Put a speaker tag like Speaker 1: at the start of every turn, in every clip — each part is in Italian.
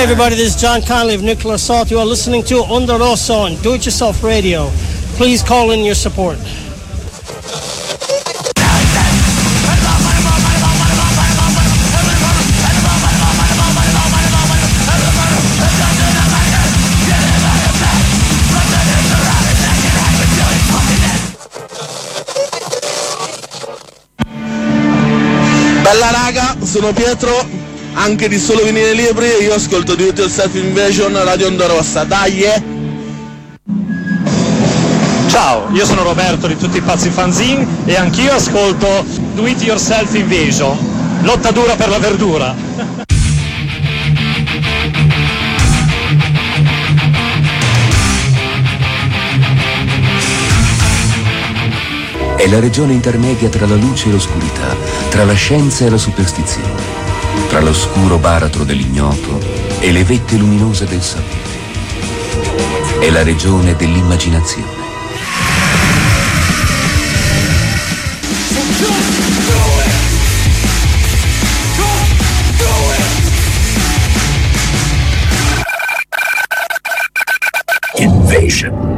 Speaker 1: everybody, this is John Conley of Nuclear Assault. You are listening to Onda Rossa on Do It Yourself Radio. Please call in your support.
Speaker 2: Bella raga, sono Pietro, anche di Solo Vinile Libri, io ascolto Do It Yourself Invasion, Radio Onda Rossa, dai!
Speaker 3: Ciao, io sono Roberto di Tutti i Pazzi Fanzine e anch'io ascolto Do It Yourself Invasion, lotta dura per la verdura.
Speaker 4: È la regione intermedia tra la luce e l'oscurità, tra la scienza e la superstizione, tra l'oscuro baratro dell'ignoto e le vette luminose del sapere. È la regione dell'immaginazione. Invasion.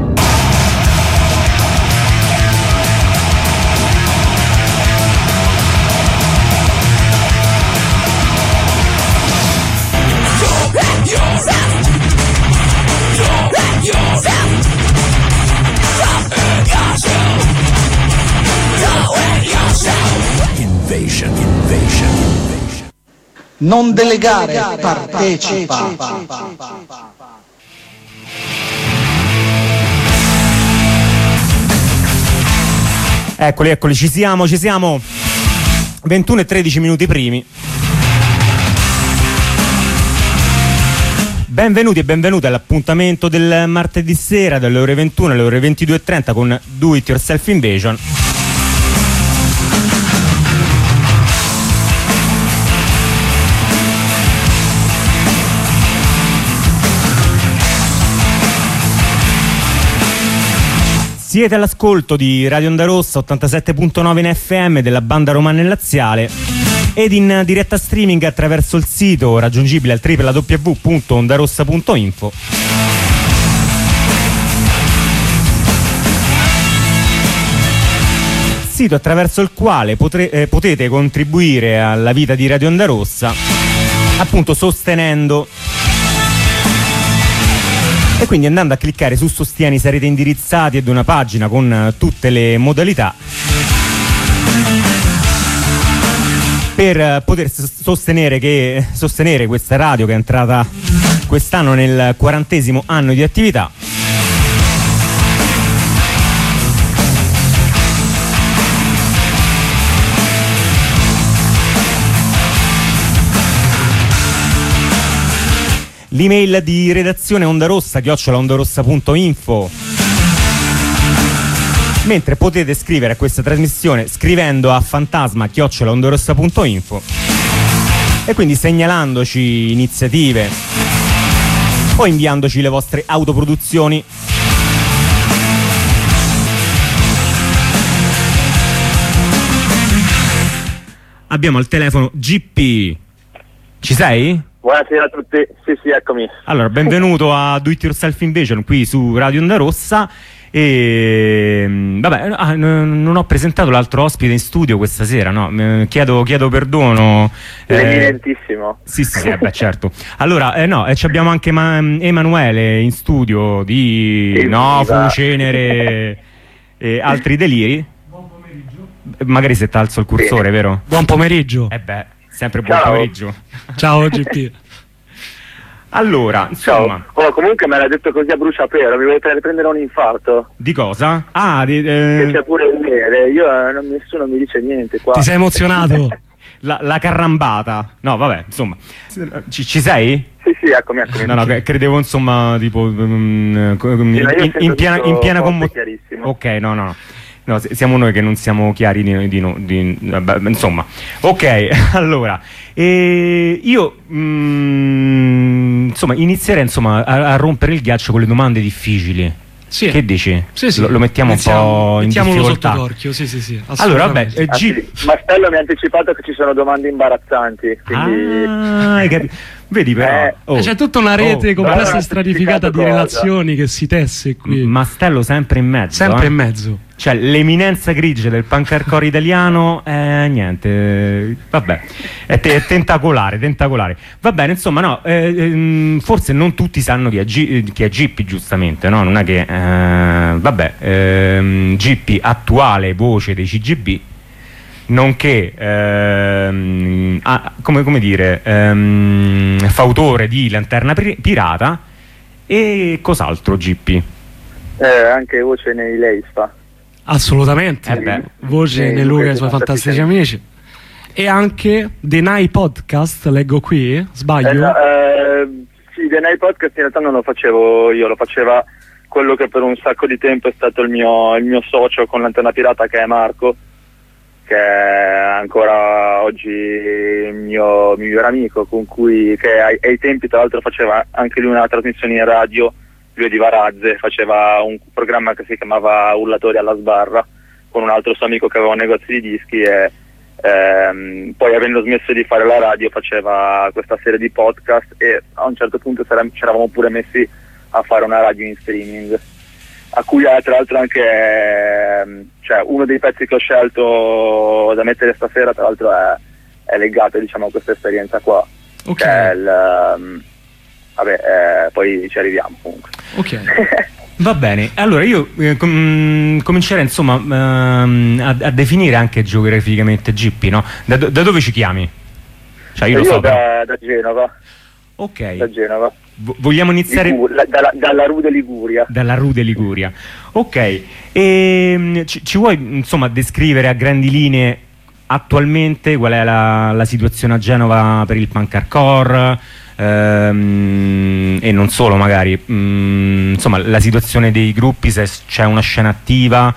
Speaker 5: Non delegare, partecipa.
Speaker 6: Eccoli, ci siamo. 21 e 13 minuti primi. Benvenuti e benvenute all'appuntamento del martedì sera dalle ore 21 alle ore 22:30 con Do It Yourself Invasion. Siete all'ascolto di Radio Onda Rossa 87.9 in FM della banda romana e laziale ed in diretta streaming attraverso il sito raggiungibile al www.ondarossa.info. Sito attraverso il quale potete contribuire alla vita di Radio Onda Rossa, appunto sostenendo. E quindi andando a cliccare su Sostieni sarete indirizzati ad una pagina con tutte le modalità per poter sostenere questa radio che è entrata quest'anno nel 40° anno di attività. L'email di redazione ondarossa@ondarossa.info, mentre potete scrivere a questa trasmissione scrivendo a fantasma@ondarossa.info e quindi segnalandoci iniziative o inviandoci le vostre autoproduzioni. Abbiamo al telefono GP. Ci sei?
Speaker 7: Buonasera a tutti, sì, eccomi.
Speaker 6: Allora, benvenuto a Do It Yourself Invasion qui su Radio Onda Rossa. E vabbè, non ho presentato l'altro ospite in studio questa sera, no? Chiedo perdono.
Speaker 7: L'evidentissimo.
Speaker 6: Sì, certo. Allora, abbiamo anche Emanuele in studio di Fucenere e altri deliri. Buon pomeriggio. Magari se t'alzo il cursore, vero?
Speaker 8: Buon pomeriggio.
Speaker 6: Sempre buon pomeriggio.
Speaker 8: Ciao GP.
Speaker 6: Allora, insomma.
Speaker 7: Ciao. Comunque me l'ha detto così a bruciapelo, mi volete prendere un infarto?
Speaker 6: Di cosa?
Speaker 7: Che c'è pure il nere, nessuno mi dice niente qua.
Speaker 8: Ti sei emozionato?
Speaker 6: La carrambata. No, vabbè, insomma. Ci sei?
Speaker 7: Sì, eccomi.
Speaker 6: No, credevo insomma tipo in piena commozione. Ok, no. No, siamo noi che non siamo chiari vabbè, insomma. Ok, allora io insomma inizierei a rompere il ghiaccio con le domande difficili.
Speaker 8: Sì.
Speaker 6: Che dici?
Speaker 8: Sì.
Speaker 6: Lo mettiamo un po' in difficoltà.
Speaker 8: Sotto torchio, sì.
Speaker 6: Allora, vabbè,
Speaker 7: Mastello mi ha anticipato che ci sono domande imbarazzanti, quindi...
Speaker 6: Vedi però
Speaker 8: c'è tutta una rete complessa e stratificata di relazioni che si tesse qui.
Speaker 6: Mastello sempre in mezzo.
Speaker 8: Sempre in mezzo.
Speaker 6: Cioè l'eminenza grigia del punk hardcore italiano niente, vabbè, è tentacolare. Va bene, insomma, no, forse non tutti sanno chi è Gippy, giustamente, no? Non è che Gippy, attuale voce dei CGB, nonché come dire, fautore di Lanterna Pirata, e cos'altro Gippy?
Speaker 7: Anche voce nei Leispa.
Speaker 8: Assolutamente, voce nei Luca e i suoi fantastici amici. E anche The Night Podcast, leggo qui, sbaglio?
Speaker 7: Sì, The Night Podcast in realtà non lo facevo io, lo faceva quello che per un sacco di tempo è stato il mio socio con Lanterna Pirata, che è Marco, che è ancora oggi il mio migliore amico, con cui, che ai tempi tra l'altro faceva anche lui una trasmissione in radio. Lui di Varazze, faceva un programma che si chiamava Urlatori alla sbarra con un altro suo amico che aveva un negozio di dischi, e poi, avendo smesso di fare la radio, faceva questa serie di podcast, e a un certo punto ci eravamo pure messi a fare una radio in streaming, a cui tra l'altro anche cioè, uno dei pezzi che ho scelto da mettere stasera tra l'altro è legato, diciamo, a questa esperienza qua.
Speaker 8: Ok.
Speaker 7: Che è poi ci arriviamo comunque.
Speaker 8: Ok.
Speaker 6: Va bene, allora io comincerei insomma a definire anche geograficamente Gippy, no? Da dove ci chiami? Cioè io lo so,
Speaker 7: da Genova.
Speaker 6: Ok.
Speaker 7: Da Genova.
Speaker 6: Vogliamo iniziare
Speaker 7: dalla Rude Liguria.
Speaker 6: Dalla Rude Liguria. Ok. E ci vuoi insomma descrivere a grandi linee attualmente qual è la situazione a Genova per il punk hardcore? E non solo, magari insomma la situazione dei gruppi, se c'è una scena attiva,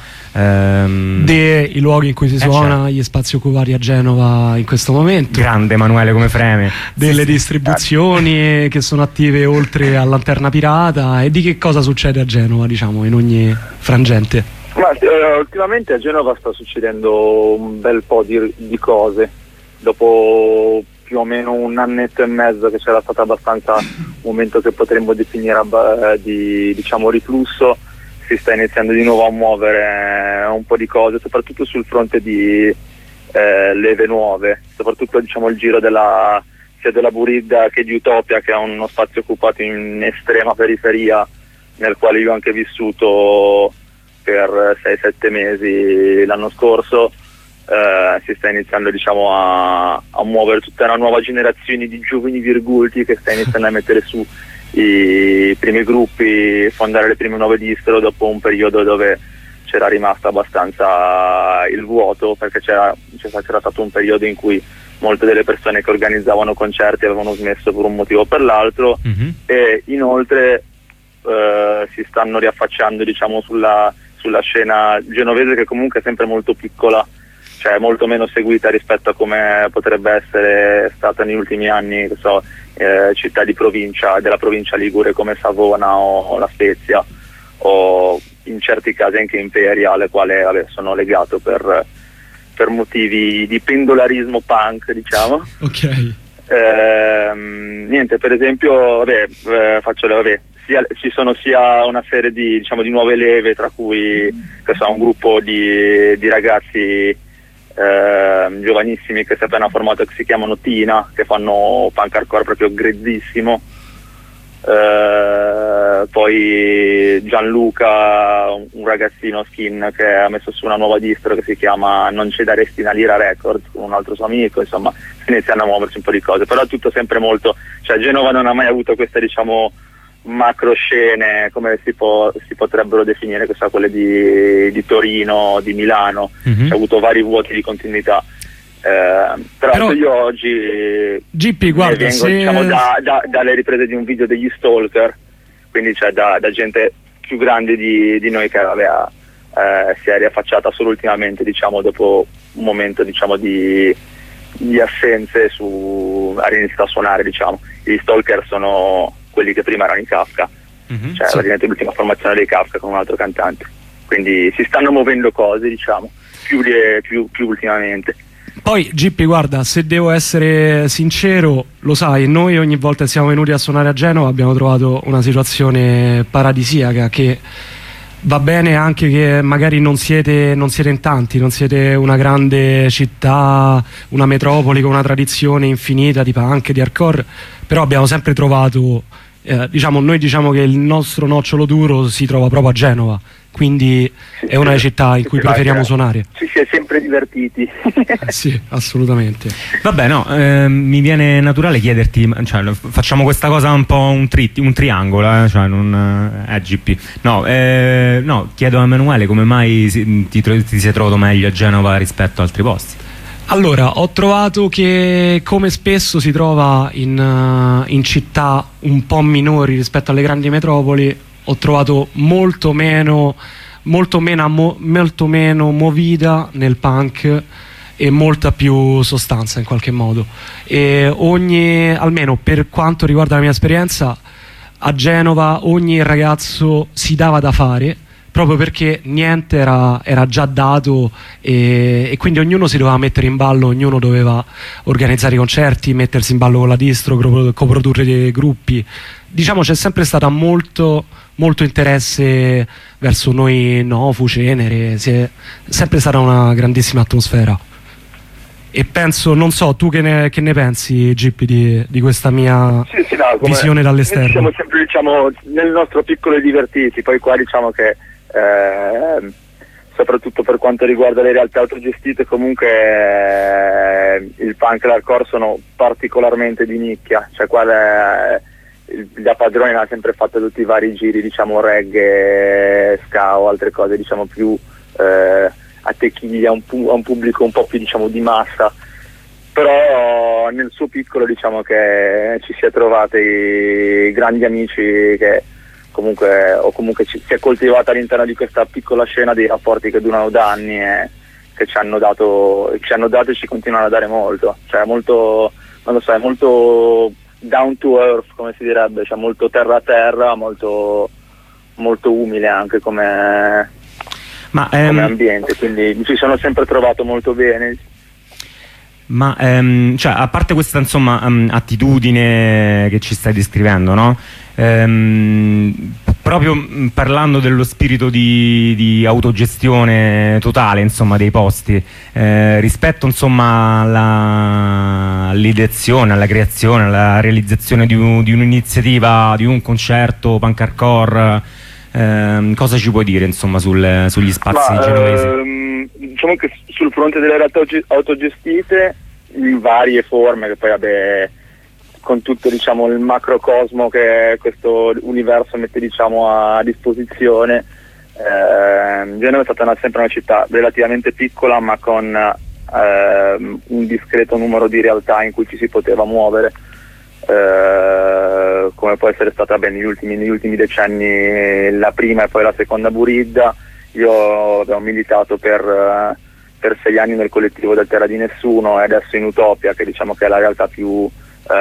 Speaker 8: i luoghi in cui si suona,
Speaker 6: certo.
Speaker 8: Gli spazi occupati a Genova in questo momento,
Speaker 6: grande Emanuele come freme,
Speaker 8: delle distribuzioni che sono attive oltre a Lanterna Pirata, e di che cosa succede a Genova, diciamo, in ogni frangente.
Speaker 7: Ma ultimamente a Genova sta succedendo un bel po' di cose. Dopo più o meno un annetto e mezzo che c'era stato abbastanza un momento che potremmo definire di, diciamo, riflusso, si sta iniziando di nuovo a muovere un po' di cose, soprattutto sul fronte di leve nuove, soprattutto, diciamo, il giro sia della Buridda che di Utopia, che è uno spazio occupato in estrema periferia, nel quale io ho anche vissuto per 6-7 mesi l'anno scorso. Si sta iniziando, diciamo, a muovere tutta una nuova generazione di giovani virgulti che sta iniziando a mettere su i primi gruppi, fondare le prime nuove distro, dopo un periodo dove c'era rimasto abbastanza il vuoto, perché c'era stato un periodo in cui molte delle persone che organizzavano concerti avevano smesso per un motivo o per l'altro, e inoltre si stanno riaffacciando, diciamo, sulla scena genovese, che comunque è sempre molto piccola, cioè molto meno seguita rispetto a come potrebbe essere stata negli ultimi anni, che so, città della provincia ligure come Savona o La Spezia, o in certi casi anche Imperia, alle quali sono legato per motivi di pendolarismo punk, diciamo.
Speaker 8: Ok.
Speaker 7: Niente, per esempio, ci sono sia una serie di, diciamo, di nuove leve, tra cui, che so, un gruppo di ragazzi giovanissimi che si è appena formato, che si chiamano Tina, che fanno punk hardcore proprio grezzissimo. Poi Gianluca, un ragazzino skin che ha messo su una nuova distro che si chiama Non ci daresti una lira Records, con un altro suo amico. Insomma, si iniziano a muoversi un po' di cose, però tutto sempre molto, cioè Genova non ha mai avuto queste, diciamo, macro scene come si potrebbero definire, che so, quelle di Torino, di Milano. Ha avuto vari vuoti di continuità. Però io oggi
Speaker 8: Gippy, guarda,
Speaker 7: vengo, diciamo, dalle riprese di un video degli Stalker, quindi, cioè, da gente più grande di noi, che si è riaffacciata solo ultimamente, diciamo, dopo un momento, diciamo, di assenze, ha iniziato a suonare, diciamo. Gli Stalker sono quelli che prima erano i Kafka, cioè praticamente l'ultima formazione dei Kafka con un altro cantante, quindi si stanno muovendo cose, diciamo, più ultimamente.
Speaker 8: Poi Gippi, guarda, se devo essere sincero, lo sai, noi ogni volta che siamo venuti a suonare a Genova abbiamo trovato una situazione paradisiaca, che va bene anche che magari non siete in tanti, non siete una grande città, una metropoli con una tradizione infinita di punk, di hardcore, però abbiamo sempre trovato, noi diciamo che il nostro nocciolo duro si trova proprio a Genova, quindi è una delle città in cui preferiamo suonare.
Speaker 7: Ci si è sempre divertiti.
Speaker 8: Sì, assolutamente.
Speaker 6: Vabbè, no, mi viene naturale chiederti, cioè, facciamo questa cosa un po' un triangolo, cioè non GP. No, chiedo a Emanuele come mai ti sei trovato meglio a Genova rispetto a altri posti.
Speaker 8: Allora, ho trovato che, come spesso si trova in città un po' minori rispetto alle grandi metropoli, ho trovato molto meno movida nel punk e molta più sostanza in qualche modo. E almeno per quanto riguarda la mia esperienza, a Genova ogni ragazzo si dava da fare, proprio perché niente era già dato, e quindi ognuno si doveva mettere in ballo, ognuno doveva organizzare i concerti, mettersi in ballo con la distro, coprodurre dei gruppi. Diciamo c'è sempre stata molto interesse verso noi, Nofu, Cenere, è sempre stata una grandissima atmosfera. E penso, non so, tu che ne pensi, Gippi, di questa mia visione dall'esterno?
Speaker 7: Siamo sempre, nel nostro piccolo divertiti, poi qua diciamo che soprattutto per quanto riguarda le realtà autogestite, comunque il punk e l'hardcore sono particolarmente di nicchia, cioè qua da padrone ha sempre fatto tutti i vari giri, reggae, ska o altre cose, più attecchiglia a un pubblico un po' più di massa, però nel suo piccolo che ci si è trovati grandi amici che comunque si è coltivata all'interno di questa piccola scena dei rapporti che durano da anni e che ci hanno dato e ci continuano a dare molto, cioè molto, non lo so, è molto down to earth, come si direbbe, cioè molto terra a terra, molto umile anche come ambiente, quindi ci sono sempre trovato molto bene.
Speaker 6: Ma cioè, a parte questa attitudine che ci stai descrivendo, no? Proprio parlando dello spirito di autogestione totale, dei posti, rispetto all'ideazione, alla creazione, alla realizzazione di un'iniziativa, di un concerto punk hardcore, cosa ci puoi dire sugli spazi genovesi?
Speaker 7: Diciamo che sul fronte delle realtà autogestite, in varie forme, che poi con tutto il macrocosmo che questo universo mette a disposizione, Genova è stata sempre una città relativamente piccola, ma con un discreto numero di realtà in cui ci si poteva muovere, come può essere stata negli ultimi decenni la prima e poi la seconda Buridda. Io avevo militato per 6 anni nel collettivo del Terra di Nessuno, e adesso in Utopia, che che è la realtà più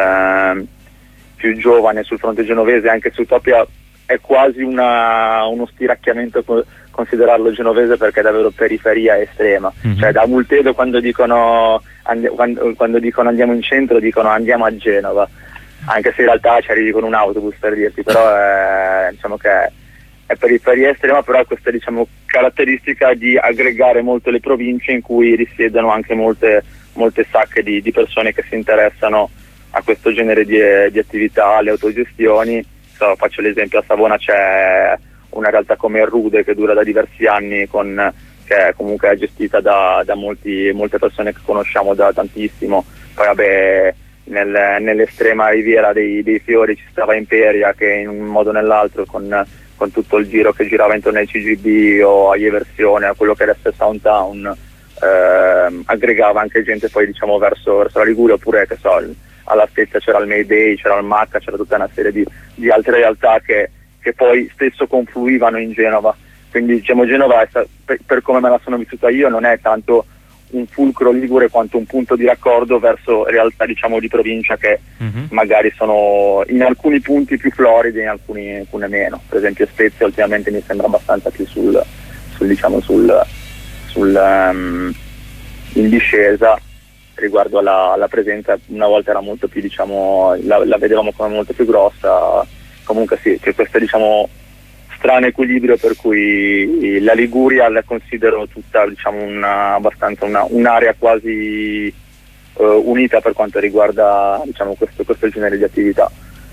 Speaker 7: giovane sul fronte genovese, anche se Utopia è quasi uno stiracchiamento considerarlo genovese, perché è davvero periferia estrema. Cioè da Multedo quando dicono andiamo in centro dicono andiamo a Genova, anche se in realtà ci arrivi con un autobus, per dirti, però che è periferia estrema, però ha questa caratteristica di aggregare molto le province, in cui risiedono anche molte sacche di persone che si interessano a questo genere di attività, alle autogestioni. Faccio l'esempio: a Savona c'è una realtà come Rude, che dura da diversi anni, che comunque è gestita da molte persone che conosciamo da tantissimo. Poi nell'estrema riviera dei fiori ci stava Imperia, che in un modo o nell'altro con tutto il giro che girava intorno ai CGB o agli Eversione, a quello che adesso è Soundtown, aggregava anche gente poi verso la Liguria, oppure alla Spezia c'era il Mayday, c'era il Macca, c'era tutta una serie di altre realtà che poi spesso confluivano in Genova. Quindi Genova per come me la sono vissuta io, non è tanto un fulcro ligure quanto un punto di raccordo verso realtà di provincia che magari sono in alcuni punti più floride, in alcune meno. Per esempio Spezia ultimamente mi sembra abbastanza più in discesa, riguardo alla presenza, una volta era molto più, diciamo, la vedevamo come molto più grossa. Comunque sì, c'è questo, diciamo, strano equilibrio per cui la Liguria la considero tutta, diciamo, abbastanza un'area quasi unita per quanto riguarda, diciamo, questo genere di attività.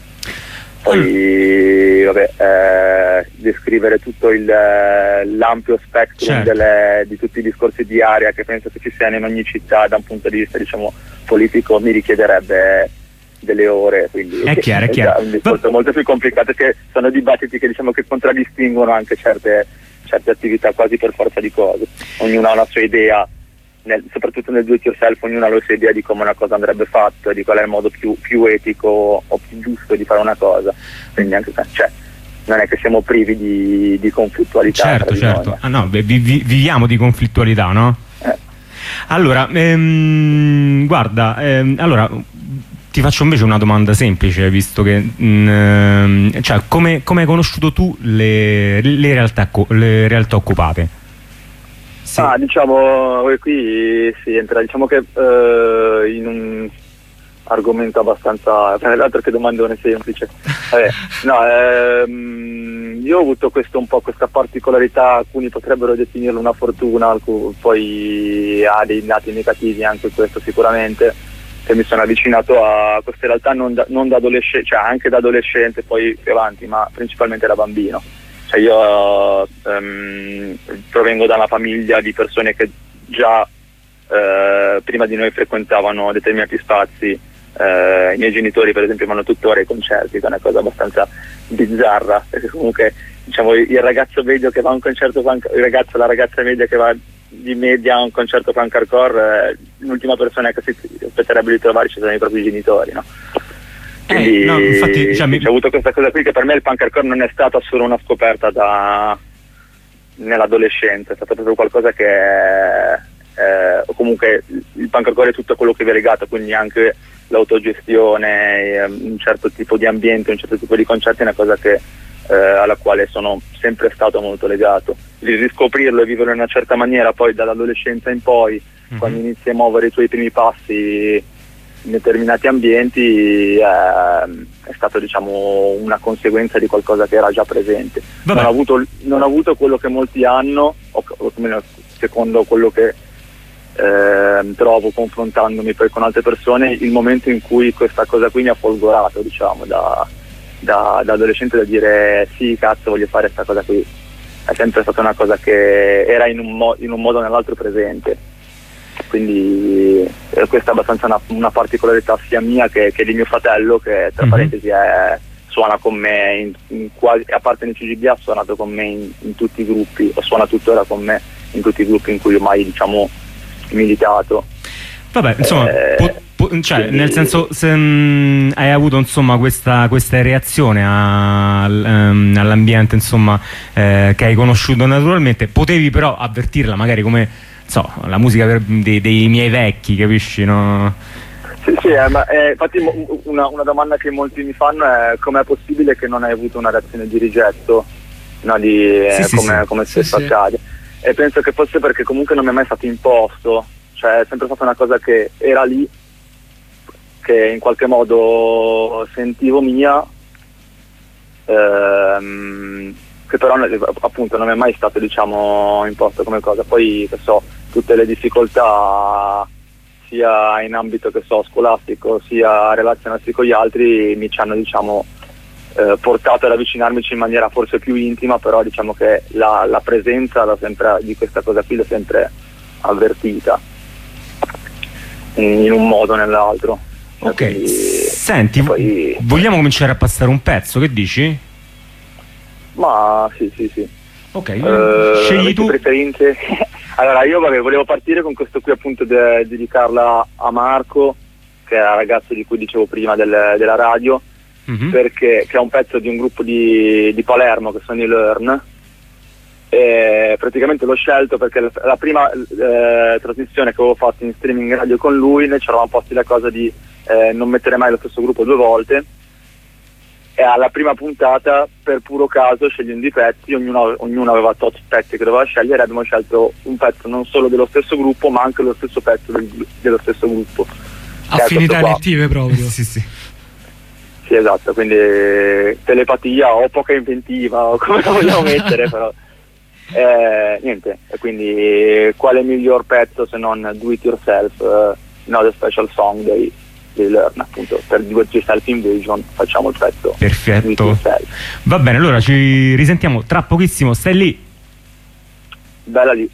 Speaker 7: Poi vabbè, descrivere tutto l'ampio spectrum,
Speaker 6: certo,
Speaker 7: di tutti i discorsi di area che penso che ci siano in ogni città da un punto di vista, diciamo, politico, mi richiederebbe delle ore, quindi
Speaker 6: è chiaro.
Speaker 7: È un discorso molto più complicato, che sono dibattiti che, diciamo, che contraddistinguono anche certe attività quasi per forza di cose. Ognuno ha una sua idea, soprattutto nel do it yourself, ognuno ha la sua idea di come una cosa andrebbe fatta, di qual è il modo più etico o più giusto di fare una cosa, quindi anche, cioè, non è che siamo privi di conflittualità.
Speaker 6: Certo. Ah, no, viviamo di conflittualità, no? Allora, guarda, allora ti faccio invece una domanda semplice, visto che cioè, come hai conosciuto tu le realtà occupate? Sì.
Speaker 7: Diciamo, qui si entra, diciamo che in un argomento abbastanza, l'altro che domandone semplice. Io ho avuto questa particolarità, alcuni potrebbero definirlo una fortuna, poi ha dei lati negativi anche questo sicuramente, che mi sono avvicinato a queste realtà non da adolescente, cioè anche da adolescente, poi più avanti, ma principalmente da bambino. Cioè io provengo da una famiglia di persone che già prima di noi frequentavano determinati spazi. I miei genitori per esempio vanno tuttora ai concerti, che è una cosa abbastanza bizzarra, perché comunque, diciamo, il ragazzo medio che va a un concerto la ragazza media che va di media a un concerto punk hardcore, l'ultima persona che si aspetterebbe di trovarci sono i propri genitori, no? Quindi
Speaker 6: no, infatti,
Speaker 7: ho avuto questa cosa qui, che per me il punk hardcore non è stata solo una scoperta nell'adolescenza, è stato proprio qualcosa che o comunque il punk hardcore è tutto quello che vi è legato, quindi anche l'autogestione, un certo tipo di ambiente, un certo tipo di concerti, è una cosa che alla quale sono sempre stato molto legato. Di riscoprirlo e viverlo in una certa maniera poi dall'adolescenza in poi, quando inizi a muovere i tuoi primi passi in determinati ambienti, è stato, diciamo, una conseguenza di qualcosa che era già presente. Non ho avuto quello che molti hanno, o almeno secondo quello che trovo confrontandomi poi con altre persone, il momento in cui questa cosa qui mi ha folgorato, diciamo, da adolescente, da dire sì, cazzo, voglio fare questa cosa qui. È sempre stata una cosa che era in un modo o nell'altro presente, quindi questa è abbastanza una particolarità sia mia che di mio fratello, che tra parentesi suona con me quasi, a parte nel CGB, ha suonato con me in tutti i gruppi, o suona tuttora con me in tutti i gruppi in cui ho mai, diciamo, militato.
Speaker 6: Vabbè, insomma, cioè, quindi, nel senso, se hai avuto, insomma, questa reazione all'ambiente, insomma, che hai conosciuto naturalmente, potevi però avvertirla magari come, so, la musica dei miei vecchi, capisci, no?
Speaker 7: Sì, ma infatti una domanda che molti mi fanno è: com'è possibile che non hai avuto una reazione di rigetto, no, come spesso accade? E penso che fosse perché comunque non mi è mai stato imposto, cioè è sempre stata una cosa che era lì, che in qualche modo sentivo mia, che però appunto non mi è mai stato, diciamo, imposto come cosa. Poi, che so, tutte le difficoltà sia in ambito, che so, scolastico, sia a relazionarsi con gli altri, mi ci hanno, diciamo, portato ad avvicinarmici in maniera forse più intima, però diciamo che la presenza di questa cosa qui l'ho sempre avvertita in un modo o nell'altro.
Speaker 6: Ok,
Speaker 7: quindi,
Speaker 6: senti,
Speaker 7: poi,
Speaker 6: vogliamo cominciare a passare un pezzo, che dici?
Speaker 7: Ma sì.
Speaker 6: Ok, scegli tu.
Speaker 7: Preferenze? Allora, io volevo partire con questo qui, appunto, dedicarla a Marco, che è il ragazzo di cui dicevo prima della radio, perché che è un pezzo di un gruppo di Palermo, che sono i Learn. E praticamente l'ho scelto perché la prima trasmissione che avevo fatto in streaming radio con lui, noi ci eravamo posti la cosa di non mettere mai lo stesso gruppo due volte, e alla prima puntata, per puro caso, scegliendo i pezzi, ognuno aveva tot pezzi che doveva scegliere, abbiamo scelto un pezzo non solo dello stesso gruppo ma anche lo stesso pezzo dello stesso gruppo.
Speaker 8: Affinità elettive proprio.
Speaker 6: Sì,
Speaker 7: esatto, quindi telepatia o poca inventiva o come la vogliamo mettere, però niente, e quindi quale miglior pezzo se non Do It Yourself, The Special Song dei Learn, appunto, per Do It Yourself Invasion facciamo il pezzo.
Speaker 6: Perfetto, va bene, allora ci risentiamo tra pochissimo, stai lì.
Speaker 7: Bella lì.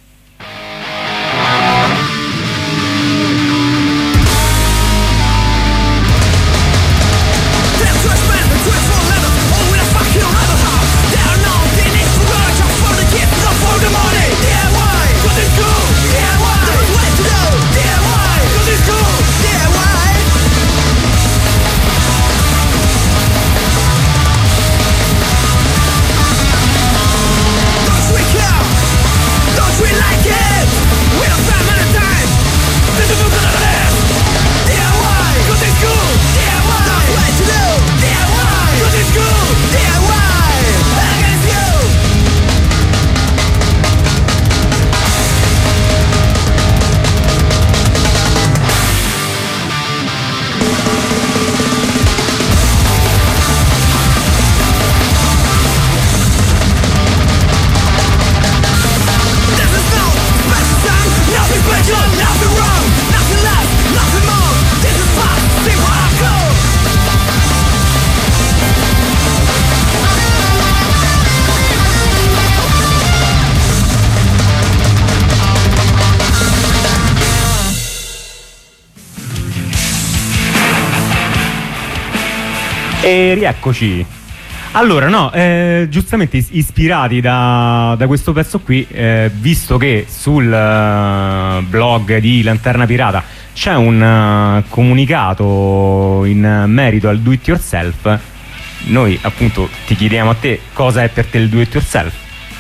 Speaker 6: E rieccoci. Allora, no, giustamente ispirati da questo pezzo qui, visto che sul blog di Lanterna Pirata c'è un comunicato in merito al do it yourself, noi appunto ti chiediamo a te cosa è per te il do it yourself.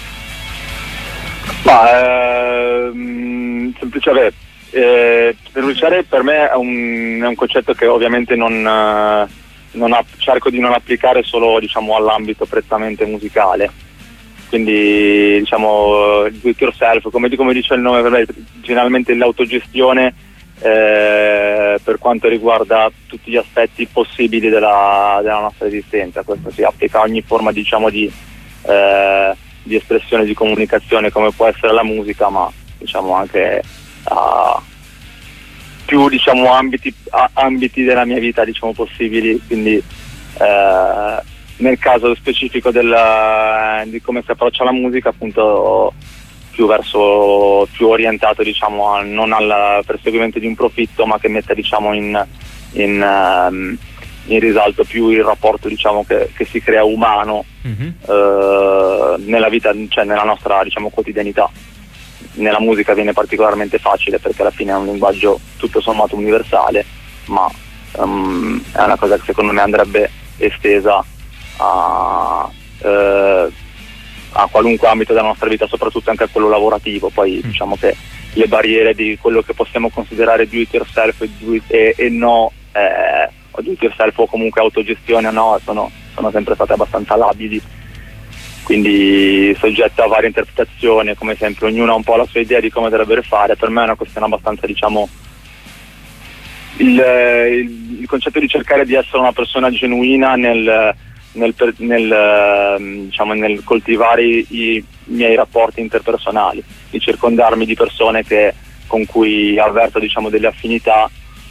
Speaker 7: Semplicemente denunciare per me è un concetto che ovviamente cerco di non applicare solo, diciamo, all'ambito prettamente musicale, quindi diciamo do it yourself, come dice il nome, per me generalmente l'autogestione per quanto riguarda tutti gli aspetti possibili della nostra esistenza. Questo si applica a ogni forma, diciamo, di espressione, di comunicazione, come può essere la musica, ma diciamo anche a più, diciamo, ambiti della mia vita, diciamo, possibili, quindi nel caso specifico di come si approccia la musica, appunto più orientato, diciamo, non al perseguimento di un profitto, ma che metta, diciamo, in risalto più il rapporto, diciamo, che si crea umano nella vita, cioè nella nostra, diciamo, quotidianità. Nella musica viene particolarmente facile perché alla fine è un linguaggio tutto sommato universale, ma è una cosa che secondo me andrebbe estesa a qualunque ambito della nostra vita, soprattutto anche a quello lavorativo. Poi diciamo che le barriere di quello che possiamo considerare do it yourself e no, o do it yourself o comunque autogestione o no, sono sempre state abbastanza labili, quindi soggetto a varie interpretazioni. Come sempre ognuno ha un po' la sua idea di come dovrebbe fare. Per me è una questione abbastanza, diciamo, il concetto di cercare di essere una persona genuina nel coltivare i miei rapporti interpersonali, di circondarmi di persone con cui avverto, diciamo, delle affinità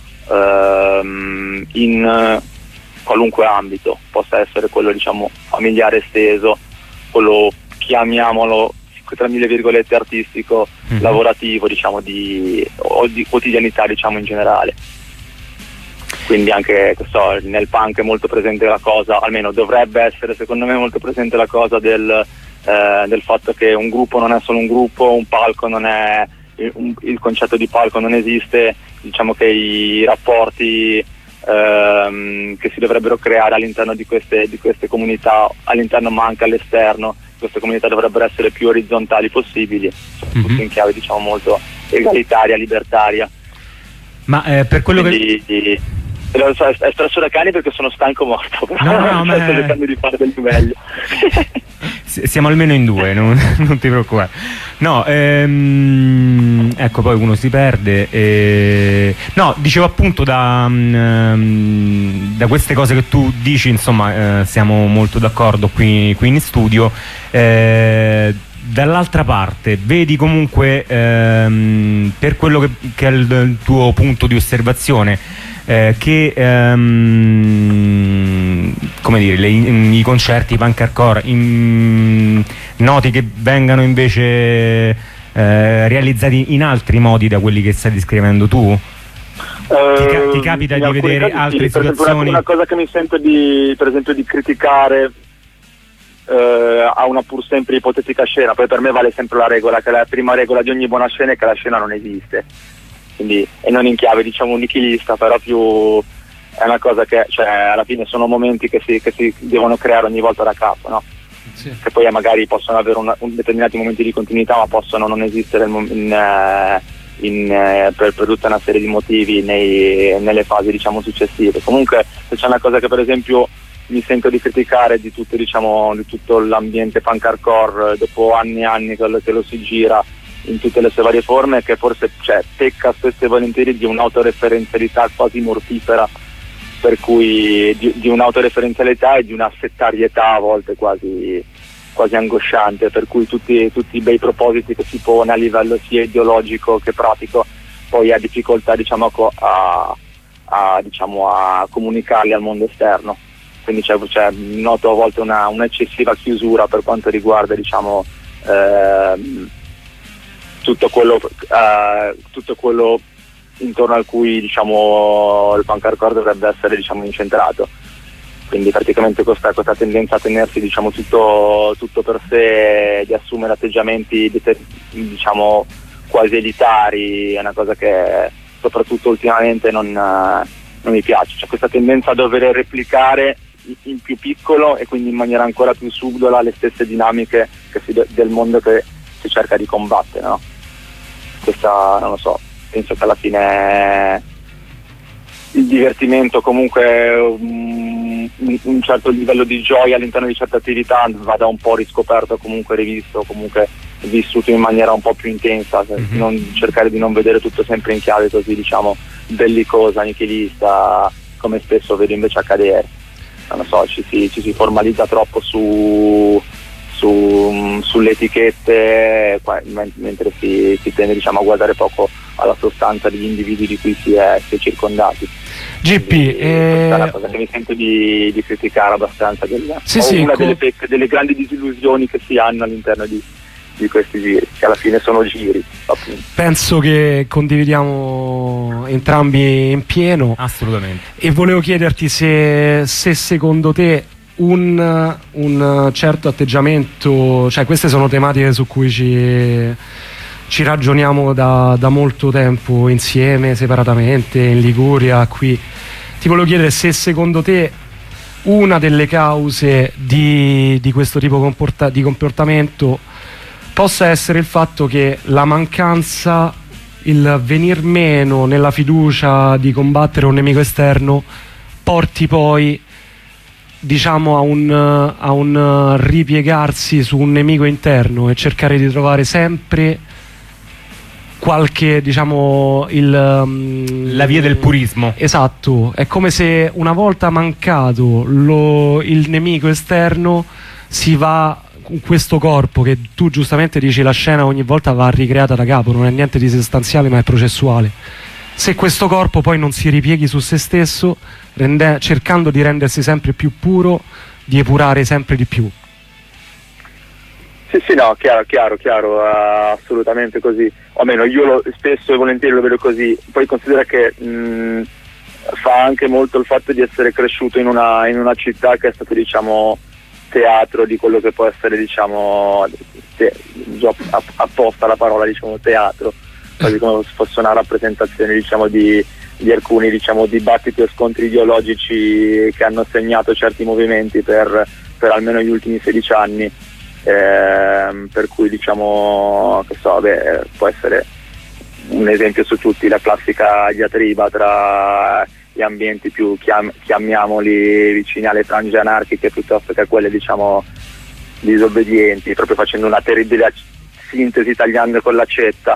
Speaker 7: in qualunque ambito, possa essere quello, diciamo, familiare esteso, quello, chiamiamolo tra mille virgolette, artistico, lavorativo, diciamo, o di quotidianità, diciamo, in generale. Quindi anche nel punk è molto presente la cosa, almeno dovrebbe essere secondo me molto presente la cosa del fatto che un gruppo non è solo un gruppo, un palco non è il concetto di palco non esiste, diciamo che i rapporti che si dovrebbero creare all'interno di queste comunità, all'interno ma anche all'esterno, queste comunità dovrebbero essere più orizzontali possibili, soprattutto in chiave, diciamo, molto egalitaria, libertaria.
Speaker 6: Ma per quello
Speaker 7: Lo so, è espresso da cani perché sono stanco morto, però
Speaker 6: no,
Speaker 7: sto cercando di fare del più meglio.
Speaker 6: Siamo almeno in due, non ti preoccupare. No, ecco, poi uno si perde. No, dicevo appunto da queste cose che tu dici, insomma, siamo molto d'accordo qui in studio. Dall'altra parte, vedi comunque, per quello che è il tuo punto di osservazione, che come dire, i concerti punk hardcore noti che vengano invece realizzati in altri modi da quelli che stai descrivendo tu? Ti capita di vedere altre situazioni?
Speaker 7: Una cosa che mi sento per esempio di criticare a una pur sempre ipotetica scena, poi per me vale sempre la regola, che la prima regola di ogni buona scena è che la scena non esiste, quindi, e non in chiave diciamo nichilista, però più è una cosa che, cioè, alla fine sono momenti che si devono creare ogni volta da capo, no? Sì. Che poi magari possono avere determinati momenti di continuità, ma possono non esistere per tutta una serie di motivi nelle fasi diciamo successive. Comunque, se c'è una cosa che per esempio mi sento di criticare di tutto l'ambiente punk hardcore dopo anni e anni che lo si gira in tutte le sue varie forme, che forse pecca spesso e volentieri di un'autoreferenzialità quasi mortifera, per cui di un'autoreferenzialità e di una settarietà a volte quasi angosciante, per cui tutti i bei propositi che si pone a livello sia ideologico che pratico poi ha difficoltà diciamo a comunicarli al mondo esterno. Quindi noto a volte un'eccessiva chiusura per quanto riguarda diciamo tutto quello intorno al cui diciamo il punk hardcore dovrebbe essere diciamo incentrato. Quindi praticamente questa tendenza a tenersi diciamo tutto per sé, di assumere atteggiamenti diciamo quasi elitari, è una cosa che soprattutto ultimamente non mi piace. C'è questa tendenza a dover replicare in più piccolo e quindi in maniera ancora più subdola le stesse dinamiche del mondo che si cerca di combattere, no? Questa, non lo so, penso che alla fine il divertimento, comunque un certo livello di gioia all'interno di certe attività vada un po' riscoperto, comunque rivisto, comunque vissuto in maniera un po' più intensa, non cercare di non vedere tutto sempre in chiave così diciamo bellicosa, nichilista, come spesso vedo invece accadere. Non lo so, ci si formalizza troppo sulle etichette, mentre si tende diciamo a guardare poco alla sostanza degli individui di cui si è circondati.
Speaker 8: GP,
Speaker 7: è una cosa che mi sento di criticare abbastanza, delle grandi disillusioni che si hanno all'interno di questi giri, che alla fine sono giri, appunto.
Speaker 8: Penso che condividiamo entrambi in pieno.
Speaker 6: Assolutamente.
Speaker 8: E volevo chiederti se secondo te un certo atteggiamento, cioè queste sono tematiche su cui ci ragioniamo da molto tempo insieme, separatamente, in Liguria, qui. Ti volevo chiedere se secondo te una delle cause di questo tipo di comportamento possa essere il fatto che la mancanza, il venir meno nella fiducia di combattere un nemico esterno porti poi diciamo a un ripiegarsi su un nemico interno e cercare di trovare sempre qualche diciamo
Speaker 6: la via del purismo.
Speaker 8: Esatto, è come se una volta mancato il nemico esterno si va con questo corpo che tu giustamente dici la scena ogni volta va ricreata da capo, non è niente di sostanziale ma è processuale. Se questo corpo poi non si ripieghi su se stesso, cercando di rendersi sempre più puro, di epurare sempre di più.
Speaker 7: Sì, no, chiaro, assolutamente così. O almeno io spesso e volentieri lo vedo così. Poi considera che fa anche molto il fatto di essere cresciuto in una città che è stata diciamo teatro di quello che può essere diciamo apposta la parola diciamo teatro, quasi come se fosse una rappresentazione diciamo di alcuni diciamo dibattiti o scontri ideologici che hanno segnato certi movimenti per almeno gli ultimi 16 anni, per cui diciamo che so, può essere un esempio su tutti la classica diatriba tra gli ambienti più, chiamiamoli, vicini alle frange anarchiche piuttosto che a quelle, diciamo, disobbedienti, proprio facendo una terribile sintesi, tagliando con l'accetta.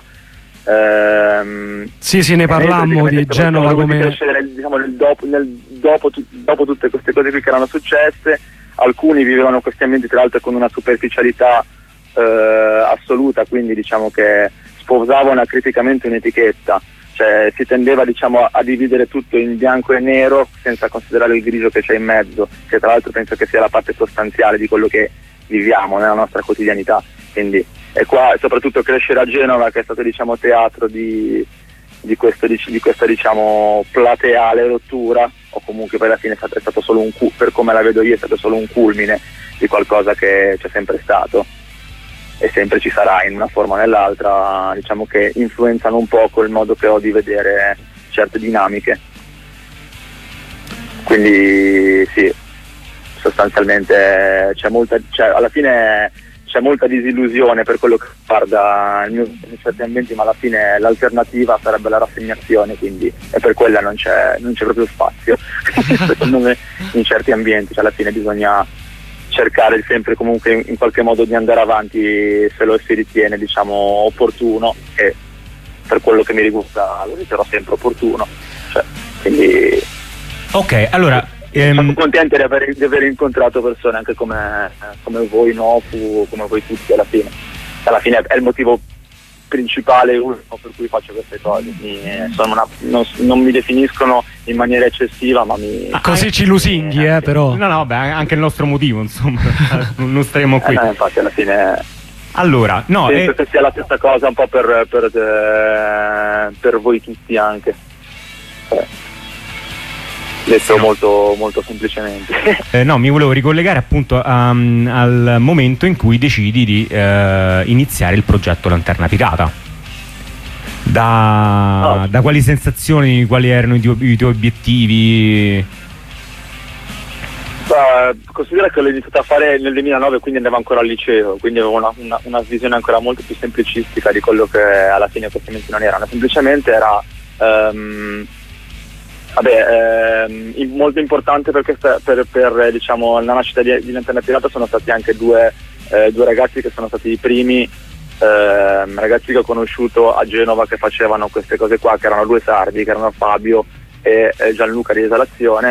Speaker 8: Sì, ne parlammo di Genova come
Speaker 7: crescere, diciamo, dopo tutte queste cose qui che erano successe. Alcuni vivevano questi ambienti tra l'altro con una superficialità assoluta, quindi diciamo che sposavano acriticamente un'etichetta, cioè si tendeva, diciamo, a dividere tutto in bianco e nero senza considerare il grigio che c'è in mezzo, che tra l'altro penso che sia la parte sostanziale di quello che viviamo nella nostra quotidianità. Quindi è qua, soprattutto crescere a Genova, che è stato, diciamo, teatro di questa, diciamo, plateale rottura, o comunque per la fine è stato solo per come la vedo io, è stato solo un culmine di qualcosa che c'è sempre stato e sempre ci sarà in una forma o nell'altra, diciamo, che influenzano un poco il modo che ho di vedere certe dinamiche. Quindi sì, sostanzialmente alla fine c'è molta disillusione per quello che riguarda il mio in certi ambienti, ma alla fine l'alternativa sarebbe la rassegnazione, quindi, e per quella non c'è proprio spazio secondo me in certi ambienti, cioè alla fine bisogna cercare sempre comunque in qualche modo di andare avanti se lo si ritiene, diciamo, opportuno, e per quello che mi riguarda lo riterrò sempre opportuno, cioè, quindi
Speaker 6: ok, allora
Speaker 7: sono contento di aver incontrato persone anche come voi, Nofu, come voi tutti. Alla fine è il motivo principale per cui faccio queste cose. Non mi definiscono in maniera eccessiva, ma
Speaker 8: così ci lusinghi, però.
Speaker 6: No, beh, anche il nostro motivo, insomma. Non staremo qui.
Speaker 7: No, infatti alla fine.
Speaker 6: Allora, no,
Speaker 7: penso che sia la stessa cosa un po' per voi tutti anche. Detto molto, molto semplicemente.
Speaker 6: No, mi volevo ricollegare appunto al momento in cui decidi di iniziare il progetto Lanterna Pirata. Da quali sensazioni, quali erano i tuoi obiettivi?
Speaker 7: Considera che l'ho iniziato a fare nel 2009, quindi andavo ancora al liceo, quindi avevo una visione ancora molto più semplicistica di quello che alla fine questi menti non erano. Semplicemente era molto importante perché per diciamo la nascita di Lanterna Pirata sono stati anche due ragazzi che sono stati i primi ragazzi che ho conosciuto a Genova che facevano queste cose qua, che erano due sardi, che erano Fabio e Gianluca di Esalazione,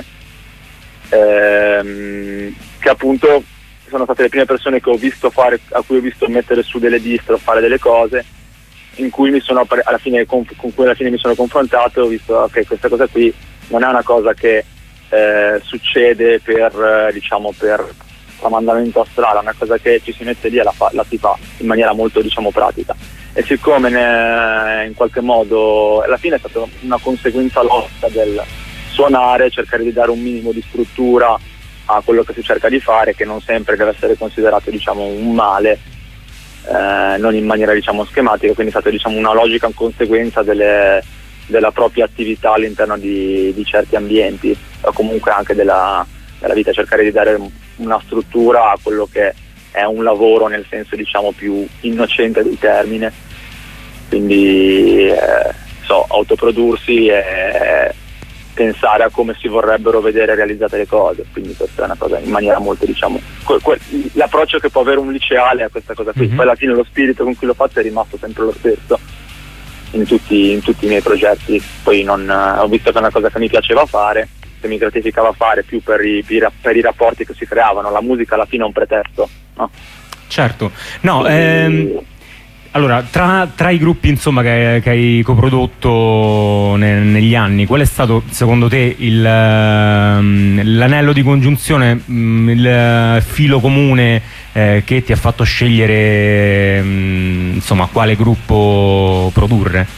Speaker 7: che appunto sono state le prime persone che ho visto fare, a cui ho visto mettere su delle distro, fare delle cose in cui mi sono alla fine con cui alla fine mi sono confrontato e ho visto che questa cosa qui non è una cosa che succede per tramandamento astrale, è una cosa che ci si mette lì e la si fa in maniera molto, diciamo, pratica. E siccome in qualche modo alla fine è stata una conseguenza logica del suonare, cercare di dare un minimo di struttura a quello che si cerca di fare, che non sempre deve essere considerato, diciamo, un male, non in maniera, diciamo, schematica, quindi è stata, diciamo, una logica conseguenza della propria attività all'interno di certi ambienti, o comunque anche della vita, cercare di dare una struttura a quello che è un lavoro nel senso, diciamo, più innocente del termine, quindi autoprodursi e pensare a come si vorrebbero vedere realizzate le cose, quindi questa è una cosa in maniera molto, diciamo, l'approccio che può avere un liceale a questa cosa qui. Poi alla fine lo spirito con cui l'ho fatto è rimasto sempre lo stesso in tutti i miei progetti. Poi ho visto che è una cosa che mi piaceva fare, che mi gratificava fare più per i rapporti che si creavano. La musica alla fine è un pretesto, no?
Speaker 6: Certo, no, allora tra i gruppi, insomma, che hai coprodotto negli anni, qual è stato secondo te l'anello di congiunzione, il filo comune che ti ha fatto scegliere, insomma, quale gruppo produrre?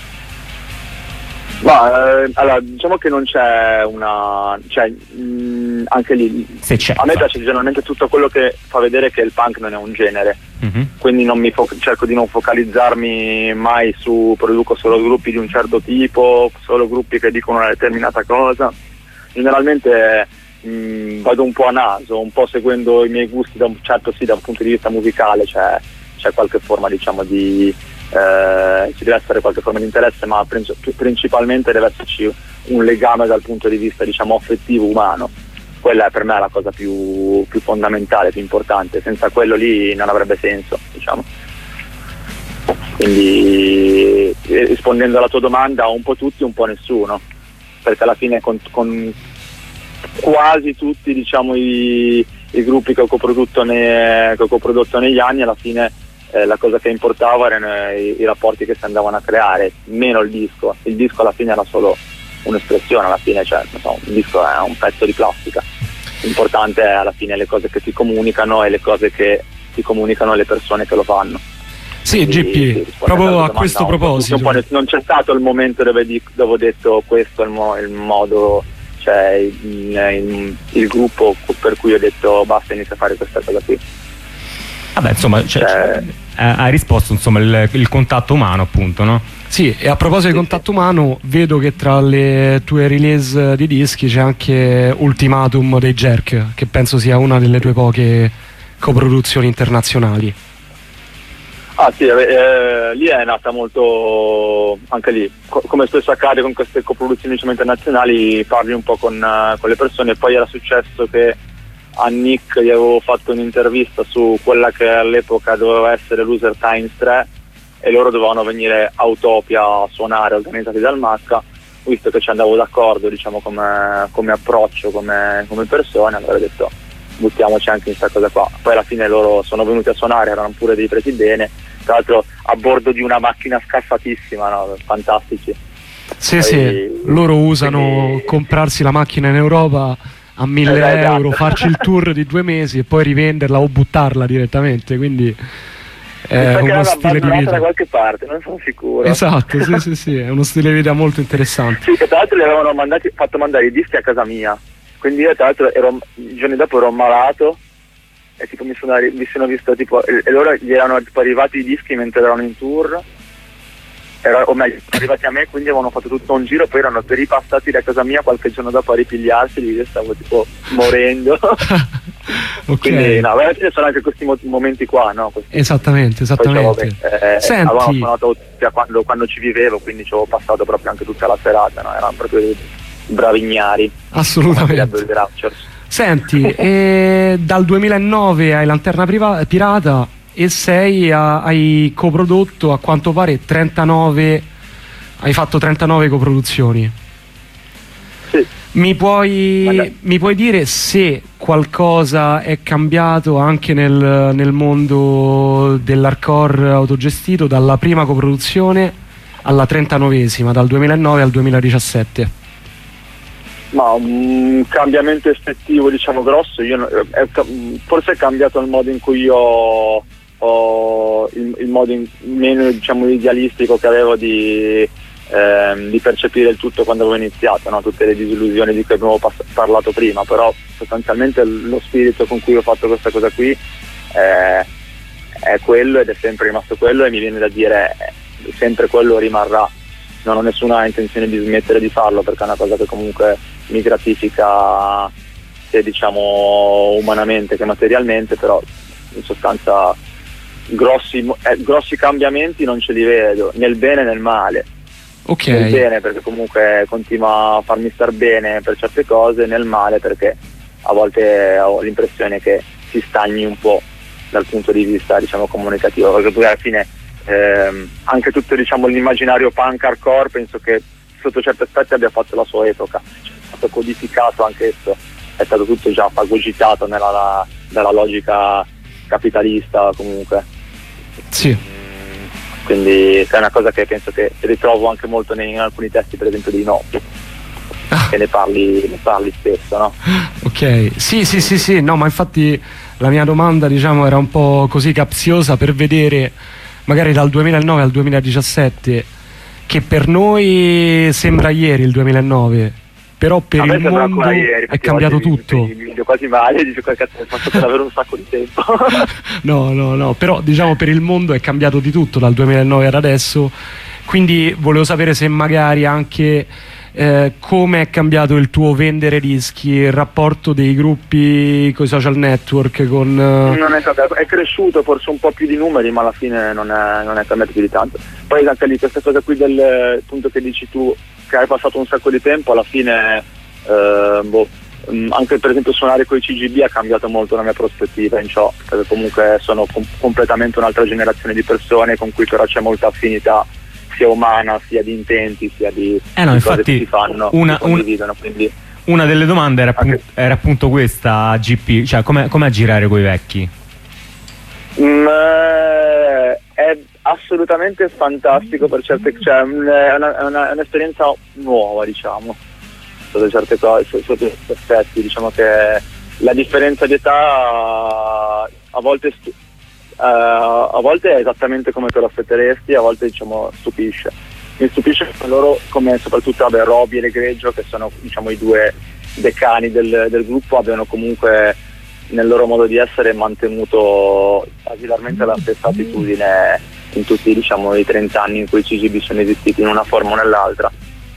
Speaker 7: Allora, diciamo che non c'è anche lì a me piace generalmente tutto quello che fa vedere che il punk non è un genere, quindi cerco di non focalizzarmi mai produco solo gruppi di un certo tipo, solo gruppi che dicono una determinata cosa. Generalmente vado un po' a naso, un po' seguendo i miei gusti, da un punto di vista musicale, c'è qualche forma, diciamo, ci deve essere qualche forma di interesse, ma principalmente deve esserci un legame dal punto di vista, diciamo, affettivo, umano. Quella è per me la cosa più fondamentale, più importante. Senza quello lì non avrebbe senso, diciamo. Quindi, rispondendo alla tua domanda, un po' tutti, un po' nessuno, perché alla fine con quasi tutti, diciamo, i gruppi che ho coprodotto negli anni, alla fine la cosa che importava erano i rapporti che si andavano a creare, meno il disco. Il disco alla fine era solo un'espressione, alla fine, cioè, non so, un disco è un pezzo di plastica. L'importante è alla fine le cose che ti comunicano e le cose che ti comunicano le persone che lo fanno.
Speaker 8: Sì, GP, proprio a questo proposito.
Speaker 7: Non c'è stato il momento dove ho detto questo è il modo, cioè il gruppo per cui ho detto basta, inizia a fare questa cosa qui.
Speaker 6: Vabbè, insomma, hai risposto, insomma, il contatto umano, appunto, no?
Speaker 8: Sì, e a proposito di contatto umano, vedo che tra le tue release di dischi c'è anche Ultimatum dei Jerk, che penso sia una delle tue poche coproduzioni internazionali.
Speaker 7: Ah sì, lì è nata molto, anche lì, come spesso accade con queste coproduzioni, diciamo, internazionali, parli un po' con le persone. Poi era successo che a Nick gli avevo fatto un'intervista su quella che all'epoca doveva essere Loser Times 3 e loro dovevano venire a Utopia a suonare, organizzati dal Macca. Visto che ci andavo d'accordo, diciamo, come approccio, come persone, allora ho detto buttiamoci anche in questa cosa qua. Poi alla fine loro sono venuti a suonare, erano pure dei presi bene, tra l'altro a bordo di una macchina scaffatissima, no? Fantastici.
Speaker 8: Sì,
Speaker 7: poi,
Speaker 8: sì, loro usano comprarsi la macchina in Europa a 1.000 euro, farci il tour di 2 mesi e poi rivenderla o buttarla diretamente, quindi è uno stile di vita
Speaker 7: da qualche parte, non sono sicuro.
Speaker 8: Esatto, sì, è uno stile di vita molto interessante.
Speaker 7: Sì, che tra l'altro gli avevano fatto mandare i dischi a casa mia, quindi io tra l'altro i giorni dopo ero ammalato e tipo mi sono visto tipo, e loro gli erano tipo arrivati i dischi mentre erano in tour, o meglio, sono arrivati a me, quindi avevano fatto tutto un giro, poi erano ripassati da casa mia qualche giorno dopo a ripigliarseli, io stavo tipo morendo.
Speaker 8: Ok.
Speaker 7: Quindi no, veramente sono anche questi momenti qua, no?
Speaker 8: Esattamente.
Speaker 7: Poi,
Speaker 8: Senti,
Speaker 7: avevamo suonato quando ci vivevo, quindi ci avevo passato proprio anche tutta la serata, no? Erano proprio bravignari.
Speaker 8: Assolutamente. Senti, dal 2009 hai Lanterna Pirata e hai coprodotto a quanto pare 39, hai fatto 39 coproduzioni.
Speaker 7: Sì.
Speaker 8: Mi puoi dire se qualcosa è cambiato anche nel mondo dell'hardcore autogestito dalla prima coproduzione alla 39esima, dal 2009 al 2017?
Speaker 7: Ma un cambiamento effettivo, diciamo, grosso, forse è cambiato il modo in cui io ho il modo meno, diciamo, idealistico che avevo di percepire il tutto quando avevo iniziato, no? Tutte le disillusioni di cui abbiamo parlato prima, però sostanzialmente lo spirito con cui ho fatto questa cosa qui è quello ed è sempre rimasto quello, e mi viene da dire sempre quello rimarrà. Non ho nessuna intenzione di smettere di farlo, perché è una cosa che comunque mi gratifica sia, diciamo, umanamente che materialmente, però in sostanza grossi cambiamenti non ce li vedo, nel bene e nel male.
Speaker 8: Ok.
Speaker 7: Nel bene perché comunque continua a farmi star bene per certe cose, nel male perché a volte ho l'impressione che si stagni un po' dal punto di vista, diciamo, comunicativo, perché poi alla fine anche tutto, diciamo, l'immaginario punk hardcore penso che sotto certi aspetti abbia fatto la sua epoca, cioè, è stato codificato anche esso, è stato tutto già fagocitato dalla logica capitalista comunque. Sì. Quindi è una cosa che penso che ritrovo anche molto in alcuni testi, per esempio di Notte, che ne parli spesso, no?
Speaker 8: Ok, sì, no, ma infatti la mia domanda, diciamo, era un po' così capziosa per vedere magari dal 2009 al 2017, che per noi sembra ieri il 2009, però per il mondo è cambiato tutto.
Speaker 7: Mi vedo quasi male, dico che cazzo, ho fatto per avere un sacco di tempo.
Speaker 8: No, però diciamo per il mondo è cambiato di tutto dal 2009 ad adesso, quindi volevo sapere se magari anche come è cambiato il tuo vendere dischi, il rapporto dei gruppi con i social network, con...
Speaker 7: Non è cresciuto forse un po' più di numeri, ma alla fine non è cambiato più di tanto. Poi anche lì questa cosa qui del punto che dici tu, che hai passato un sacco di tempo, alla fine anche per esempio suonare con i CGB ha cambiato molto la mia prospettiva in ciò, perché comunque sono completamente un'altra generazione di persone con cui però c'è molta affinità sia umana, sia di intenti, sia di cose che si fanno, si condividono, quindi
Speaker 6: una delle domande era appunto questa, GP, cioè com'è girare coi vecchi?
Speaker 7: È assolutamente fantastico per certe, cioè è un'esperienza nuova, diciamo, sotto certe cose, sotto certi aspetti. Diciamo che la differenza di età a volte è esattamente come te lo aspetteresti, a volte diciamo stupisce. Mi stupisce che loro, come soprattutto Roby e Legreggio, che sono diciamo i due decani del gruppo, abbiano comunque nel loro modo di essere mantenuto basilarmente la stessa attitudine in tutti diciamo i 30 anni in cui i CGB sono esistiti in una forma o nell'altra.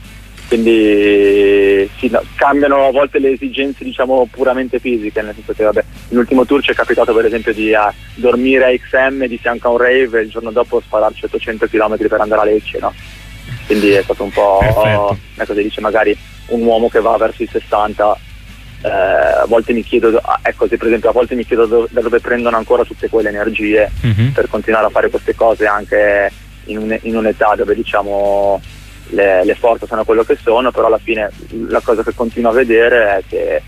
Speaker 7: Quindi cambiano a volte le esigenze diciamo puramente fisiche, nel senso che vabbè, l'ultimo tour ci è capitato per esempio di dormire a XM di fianco a un rave e il giorno dopo spararci 800 km per andare a Lecce, no? Quindi è stato un po' ecco, si dice magari un uomo che va verso i 60, a volte mi chiedo, ecco, se per esempio a volte mi chiedo da dove prendono ancora tutte quelle energie per continuare a fare queste cose anche in un'età dove diciamo le forze sono quello che sono, però alla fine la cosa che continuo a vedere è che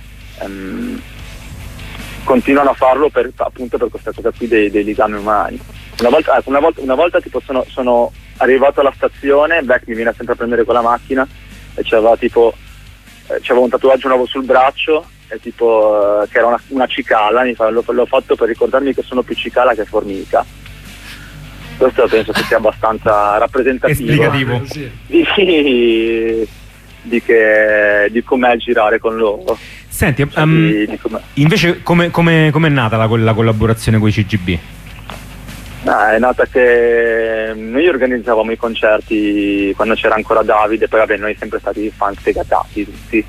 Speaker 7: continuano a farlo appunto per questa cosa qui dei legami umani. Una volta tipo sono arrivato alla stazione, Beck mi viene sempre a prendere con la macchina e c'aveva un tatuaggio nuovo sul braccio e che era una cicala, l'ho fatto per ricordarmi che sono più cicala che formica. Questo penso che sia abbastanza rappresentativo di com'è girare con loro.
Speaker 6: Senti, invece come è nata la collaborazione con i CGB?
Speaker 7: È nata che noi organizzavamo i concerti quando c'era ancora Davide, poi vabbè, noi sempre stati fan sfegatati tutti.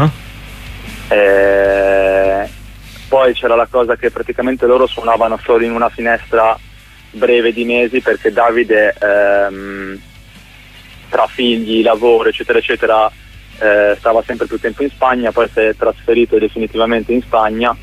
Speaker 7: Poi c'era la cosa che praticamente loro suonavano solo in una finestra breve di mesi, perché Davide tra figli, lavoro eccetera eccetera stava sempre più tempo in Spagna, poi si è trasferito definitivamente in Spagna.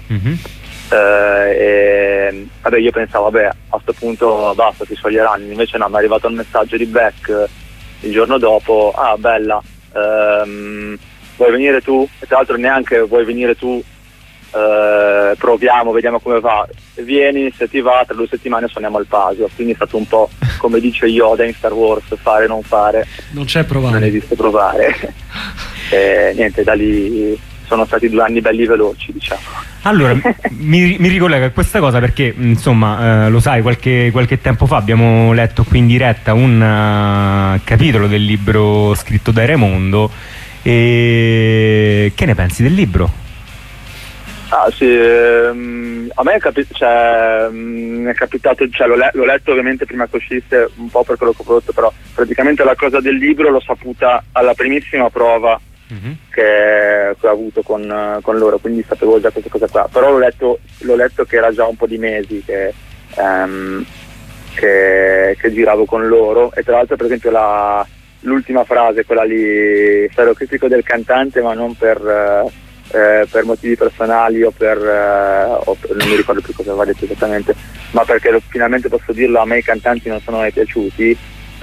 Speaker 7: E vabbè, io pensavo vabbè, a questo punto basta, si scioglieranno, invece no, mi è arrivato il messaggio di Beck il giorno dopo: bella, vuoi venire tu? E tra l'altro neanche vuoi venire tu, proviamo, vediamo come va, vieni, se ti va tra 2 settimane suoniamo al Pasio. Quindi è stato un po' come dice Yoda in Star Wars, fare non fare,
Speaker 8: non c'è provare,
Speaker 7: non esiste provare. E niente, da lì sono stati 2 anni belli veloci, diciamo.
Speaker 6: Allora mi ricollega a questa cosa perché insomma lo sai, qualche tempo fa abbiamo letto qui in diretta un capitolo del libro scritto da Raimondo. E che ne pensi del libro?
Speaker 7: Sì, a me è capitato, cioè l'ho letto ovviamente prima che uscisse, un po' perché l'ho prodotto, però praticamente la cosa del libro l'ho saputa alla primissima prova che ho avuto con loro, quindi sapevo già queste cose qua, però l'ho letto che era già un po' di mesi che giravo con loro. E tra l'altro per esempio l'ultima frase, quella lì, sarò critico del cantante ma non per motivi personali o per non mi ricordo più cosa aveva detto esattamente, ma perché finalmente posso dirlo, a me i cantanti non sono mai piaciuti.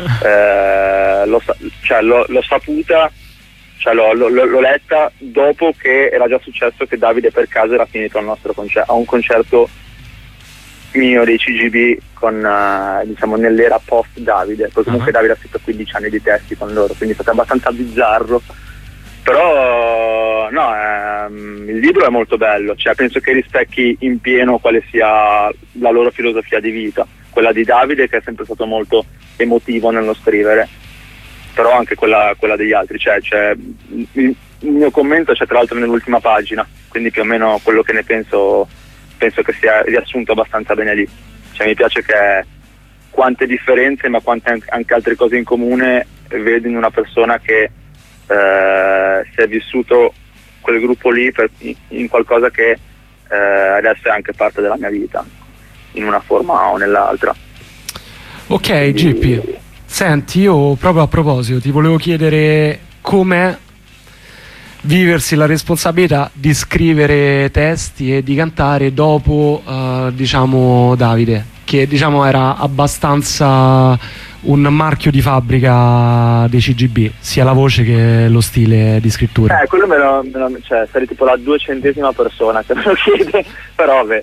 Speaker 7: L'ho saputa, cioè l'ho letta dopo che era già successo che Davide per caso era finito a un concerto mio dei CGB con diciamo nell'era post Davide, poi comunque Davide ha scritto 15 anni di testi con loro, quindi è stato abbastanza bizzarro. Però il libro è molto bello, cioè penso che rispecchi in pieno quale sia la loro filosofia di vita, quella di Davide, che è sempre stato molto emotivo nello scrivere, però anche quella degli altri. Cioè il mio commento c'è tra l'altro nell'ultima pagina, quindi più o meno quello che ne penso che sia riassunto abbastanza bene lì. Cioè mi piace che quante differenze ma quante anche altre cose in comune vedo in una persona che si è vissuto quel gruppo lì in qualcosa che adesso è anche parte della mia vita in una forma o nell'altra.
Speaker 8: Ok, GP, senti, io proprio a proposito ti volevo chiedere com'è viversi la responsabilità di scrivere testi e di cantare dopo diciamo Davide, che diciamo era abbastanza un marchio di fabbrica dei CGB, sia la voce che lo stile di scrittura.
Speaker 7: Quello cioè sarei tipo la 200ª persona che me lo chiede, però vabbè.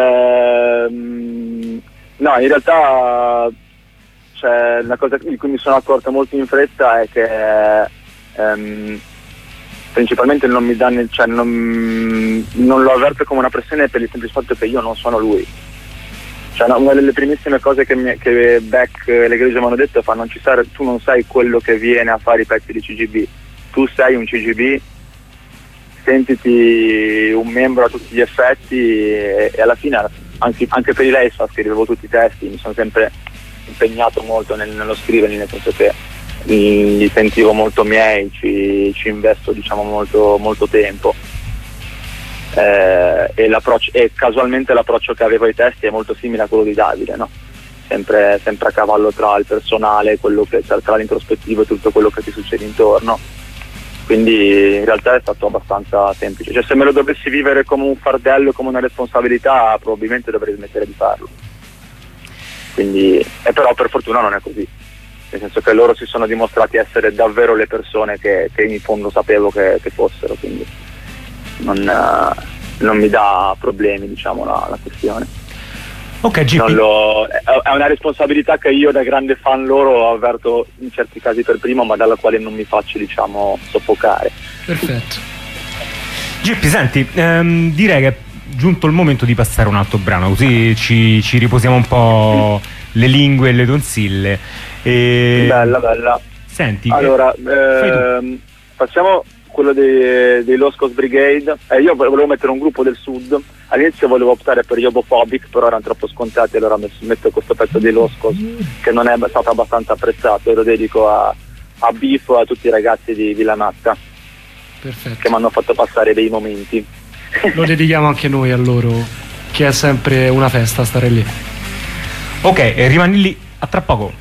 Speaker 7: No, in realtà cioè, la cosa di cui mi sono accorto molto in fretta è che principalmente non mi dà, cioè non lo avverto come una pressione per il semplice fatto che io non sono lui. Cioè, una delle primissime cose che Beck e l'Egregio mi hanno detto è tu non sei quello che viene a fare i pezzi di CGB, tu sei un CGB, sentiti un membro a tutti gli effetti e alla fine anche per i Leisfa scrivevo tutti i testi, mi sono sempre impegnato molto nello scriverli, nel senso che li sentivo molto miei, ci investo diciamo molto tempo. E casualmente l'approccio che avevo ai testi è molto simile a quello di Davide, no? Sempre a cavallo tra il personale, tra l'introspettivo e tutto quello che ti succede intorno, quindi in realtà è stato abbastanza semplice. Cioè, se me lo dovessi vivere come un fardello, come una responsabilità, probabilmente dovrei smettere di farlo, quindi, però per fortuna non è così, nel senso che loro si sono dimostrati essere davvero le persone che in fondo sapevo che fossero, quindi non mi dà problemi, diciamo, la questione.
Speaker 6: Ok, GP.
Speaker 7: È una responsabilità che io da grande fan loro avverto in certi casi per primo, ma dalla quale non mi faccio, diciamo, soffocare.
Speaker 8: Perfetto.
Speaker 6: GP, senti, direi che è giunto il momento di passare un altro brano, così ci riposiamo un po' le lingue e le tonsille.
Speaker 7: Bella.
Speaker 6: Senti,
Speaker 7: allora, facciamo quello dei Los Cos Brigade. Io volevo mettere un gruppo del sud, all'inizio volevo optare per Yobophobic, però erano troppo scontati, allora metto questo pezzo dei Los Cos che non è stato abbastanza apprezzato e lo dedico a Bifo e a tutti i ragazzi di Villa Natta.
Speaker 8: Perfetto.
Speaker 7: Che mi hanno fatto passare dei momenti.
Speaker 8: Lo dedichiamo anche noi a loro, che è sempre una festa stare lì.
Speaker 6: Ok, rimani lì, a tra poco.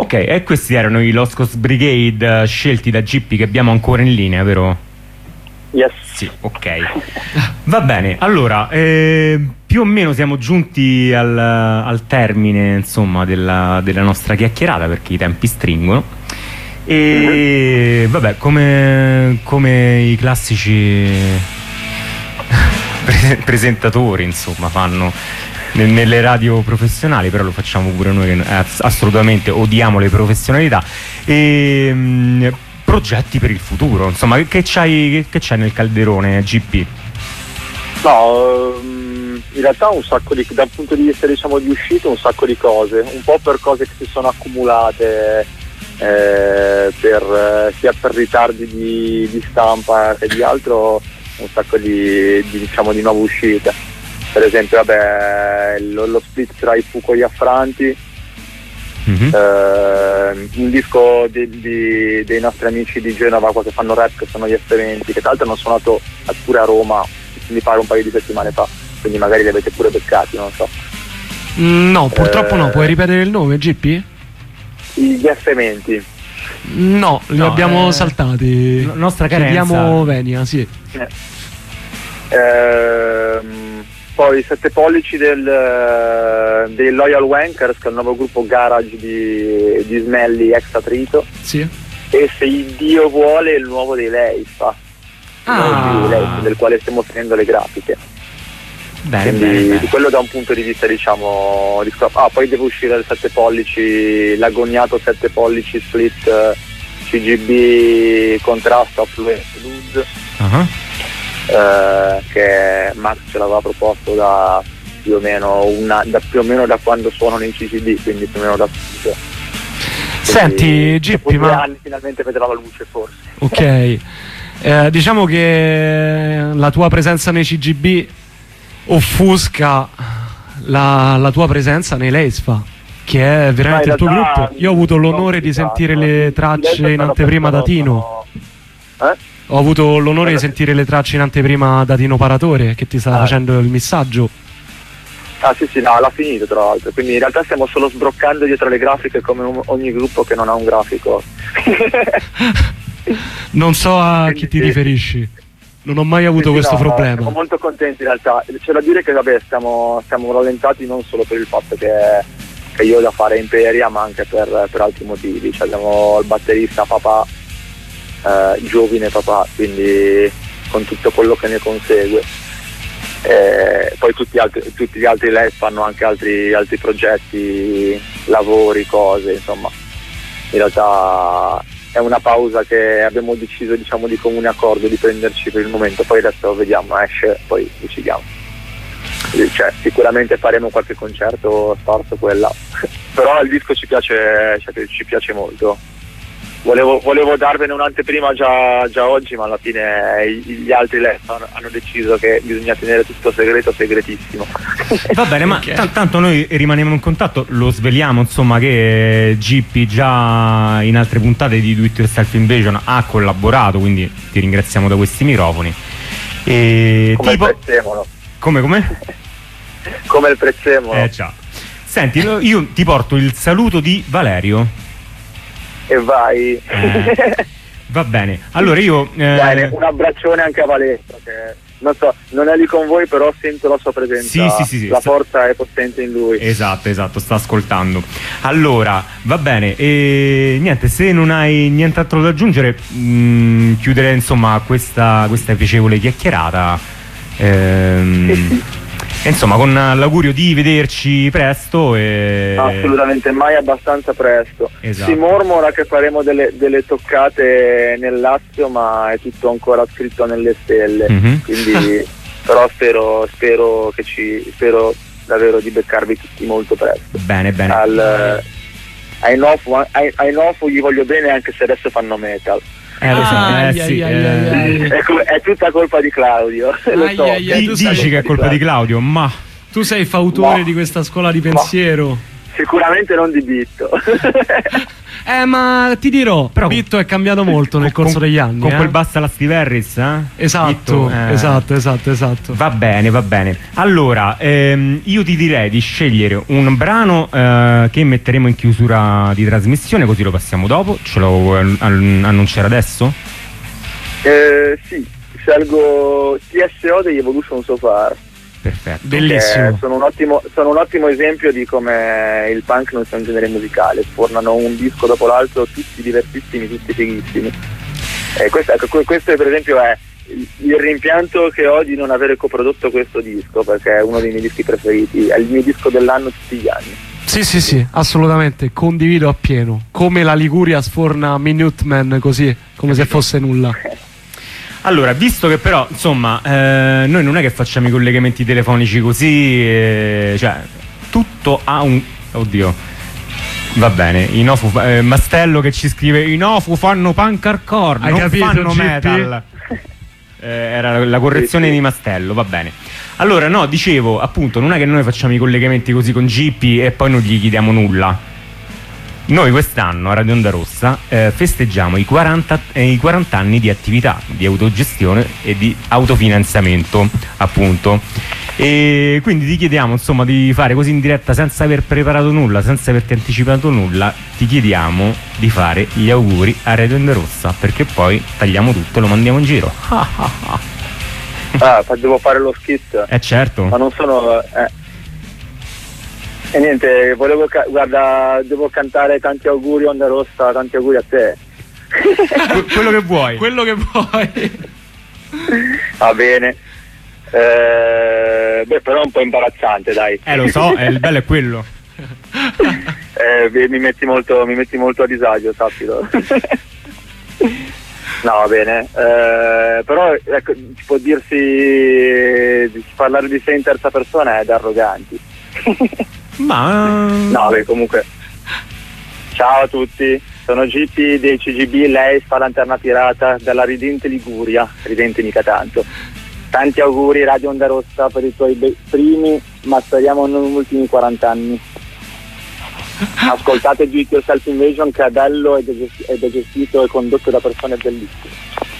Speaker 6: Ok, e questi erano i Lost Coast Brigade scelti da GP, che abbiamo ancora in linea, vero?
Speaker 7: Yes.
Speaker 6: Sì, ok. Va bene, allora più o meno siamo giunti al termine, insomma, della nostra chiacchierata, perché i tempi stringono. E vabbè, come i classici presentatori, insomma, fanno nelle radio professionali, però lo facciamo pure noi che assolutamente odiamo le professionalità. Progetti per il futuro, insomma, che c'hai nel calderone, GP?
Speaker 7: No, in realtà un sacco dal punto di vista, diciamo, di uscita, un sacco di cose, un po' per cose che si sono accumulate, sia per ritardi di stampa che di altro, un sacco di nuove uscite. Per esempio, vabbè, lo split tra i Fuco e gli Affranti, un disco dei nostri amici di Genova qua che fanno rap, che sono gli F20, che tra l'altro hanno suonato pure a Roma, mi pare un paio di settimane fa, quindi magari li avete pure beccati, non so.
Speaker 8: No, purtroppo no. Puoi ripetere il nome, GP?
Speaker 7: Gli F20.
Speaker 8: No, li abbiamo saltati.
Speaker 6: Nostra carenza.
Speaker 8: Chiediamo Venia, sì.
Speaker 7: Poi 7 pollici dei Loyal Wankers, che è il nuovo gruppo garage di Smelly ex Atrito.
Speaker 8: Sì.
Speaker 7: E se il Dio vuole il nuovo dei Leispa, del quale stiamo tenendo le grafiche. Bene. Quello da un punto di vista, diciamo, poi deve uscire il 7 pollici, l'agognato 7 pollici split CGB contrasto Affluent Blues, che Max ce l'aveva proposto da più o meno da quando suonano in CCD, quindi più o meno da subito.
Speaker 8: Senti, GP,
Speaker 7: dopo 2 anni finalmente vedrà la luce, forse.
Speaker 8: Ok. Diciamo che la tua presenza nei CGB offusca la tua presenza nei Leispa, che è veramente il tuo gruppo. Io ho avuto l'onore di sentire le tracce in anteprima da Tino. Ho avuto l'onore di sentire le tracce in anteprima da Tino Paratore, che ti sta facendo il missaggio.
Speaker 7: Sì, no, l'ha finito tra l'altro, quindi in realtà stiamo solo sbroccando dietro le grafiche come ogni gruppo che non ha un grafico.
Speaker 8: Non so a chi ti riferisci, non ho mai avuto questo problema.
Speaker 7: Siamo molto contenti in realtà, c'è da dire che vabbè stiamo rallentati non solo per il fatto che io ho da fare Imperia, ma anche per altri motivi. Abbiamo il batterista papà, giovine papà, quindi con tutto quello che ne consegue. Poi tutti gli altri lei fanno anche altri progetti, lavori, cose, insomma. In realtà è una pausa che abbiamo deciso, diciamo, di comune accordo di prenderci per il momento, poi adesso vediamo, esce, poi decidiamo. Cioè, sicuramente faremo qualche concerto sparso quella, però il disco ci piace molto. Volevo darvene un'anteprima già oggi, ma alla fine gli altri hanno deciso che bisogna tenere tutto segretissimo.
Speaker 6: Va bene, ma tanto noi rimaniamo in contatto, lo sveliamo, insomma, che GP già in altre puntate di Do It Yourself Invasion ha collaborato, quindi ti ringraziamo da questi microfoni.
Speaker 7: Come il prezzemolo.
Speaker 6: Come?
Speaker 7: Come il prezzemolo.
Speaker 6: Ciao. Senti, io ti porto il saluto di Valerio.
Speaker 7: E vai.
Speaker 6: Va bene, allora io
Speaker 7: bene, un abbraccione anche a Valerio, che non so, non è lì con voi, però sento la sua presenza. Sì, la forza è potente in lui. Esatto,
Speaker 6: sta ascoltando. Allora, va bene, e niente, se non hai nient'altro da aggiungere, chiudere, insomma, questa piacevole chiacchierata, insomma, con l'augurio di vederci presto
Speaker 7: assolutamente, mai abbastanza presto.
Speaker 6: Esatto.
Speaker 7: Si mormora che faremo delle toccate nel Lazio, ma è tutto ancora scritto nelle stelle, quindi però spero davvero di beccarvi tutti molto presto.
Speaker 6: Bene.
Speaker 7: Ai Nofu gli voglio bene, anche se adesso fanno metal.
Speaker 6: Sì.
Speaker 7: È tutta colpa di Claudio.
Speaker 6: Dici che è colpa di Claudio, ma
Speaker 8: tu sei fautore di questa scuola di pensiero.
Speaker 7: Sicuramente non di Bitto.
Speaker 8: Ma ti dirò, però Bitto è cambiato molto nel corso degli anni.
Speaker 6: Con quel basta la Steve Harris,
Speaker 8: Esatto, Bitto, esatto.
Speaker 6: Va bene. Allora, io ti direi di scegliere un brano che metteremo in chiusura di trasmissione, così lo passiamo dopo. Ce lo vuoi annunciare adesso?
Speaker 7: Sì, scelgo TSO degli Evolution So Far.
Speaker 6: Perfetto.
Speaker 8: Bellissimo.
Speaker 7: Sono un ottimo esempio di come il punk non sia un genere musicale, sfornano un disco dopo l'altro, tutti diversissimi, tutti fighissimi. Questo per esempio è il rimpianto che ho di non avere coprodotto questo disco, perché è uno dei miei dischi preferiti, è il mio disco dell'anno tutti gli anni.
Speaker 8: Sì, assolutamente, condivido appieno. Come la Liguria sforna Minutemen così, come se fosse nulla.
Speaker 6: Allora, visto che però, insomma, noi non è che facciamo i collegamenti telefonici così, cioè, tutto ha un... Oddio, va bene, i Nofu, Mastello che ci scrive, i Nofu fanno punk hardcore, non
Speaker 8: capito,
Speaker 6: fanno
Speaker 8: GP?
Speaker 6: metal. Era la correzione di Mastello, va bene. Allora, no, dicevo, appunto, non è che noi facciamo i collegamenti così con GP e poi non gli chiediamo nulla. Noi quest'anno a Radio Onda Rossa festeggiamo i 40 anni di attività, di autogestione e di autofinanziamento, appunto. E quindi ti chiediamo, insomma, di fare così in diretta senza aver preparato nulla, senza averti anticipato nulla, ti chiediamo di fare gli auguri a Radio Onda Rossa, perché poi tagliamo tutto e lo mandiamo in giro.
Speaker 7: Devo fare lo skit?
Speaker 6: Certo.
Speaker 7: Ma non sono... E niente, guarda, devo cantare tanti auguri Onda Rossa, tanti auguri a te.
Speaker 6: Quello che vuoi.
Speaker 7: Va bene. Però è un po' imbarazzante, dai.
Speaker 6: Lo so, il bello è quello.
Speaker 7: Mi metti molto a disagio, sappilo. No, va bene. Però ecco, si può dirsi, parlare di sé in terza persona è da arroganti.
Speaker 6: Ma
Speaker 7: no, beh, comunque ciao a tutti, sono GP dei CGB, lei fa Lanterna Pirata dalla ridente Liguria, ridente mica tanto. Tanti auguri Radio Onda Rossa per i tuoi primi, ma speriamo non ultimi 40 anni. Ascoltate Do It Yourself Invasion, che è bello ed è gestito e condotto da persone bellissime.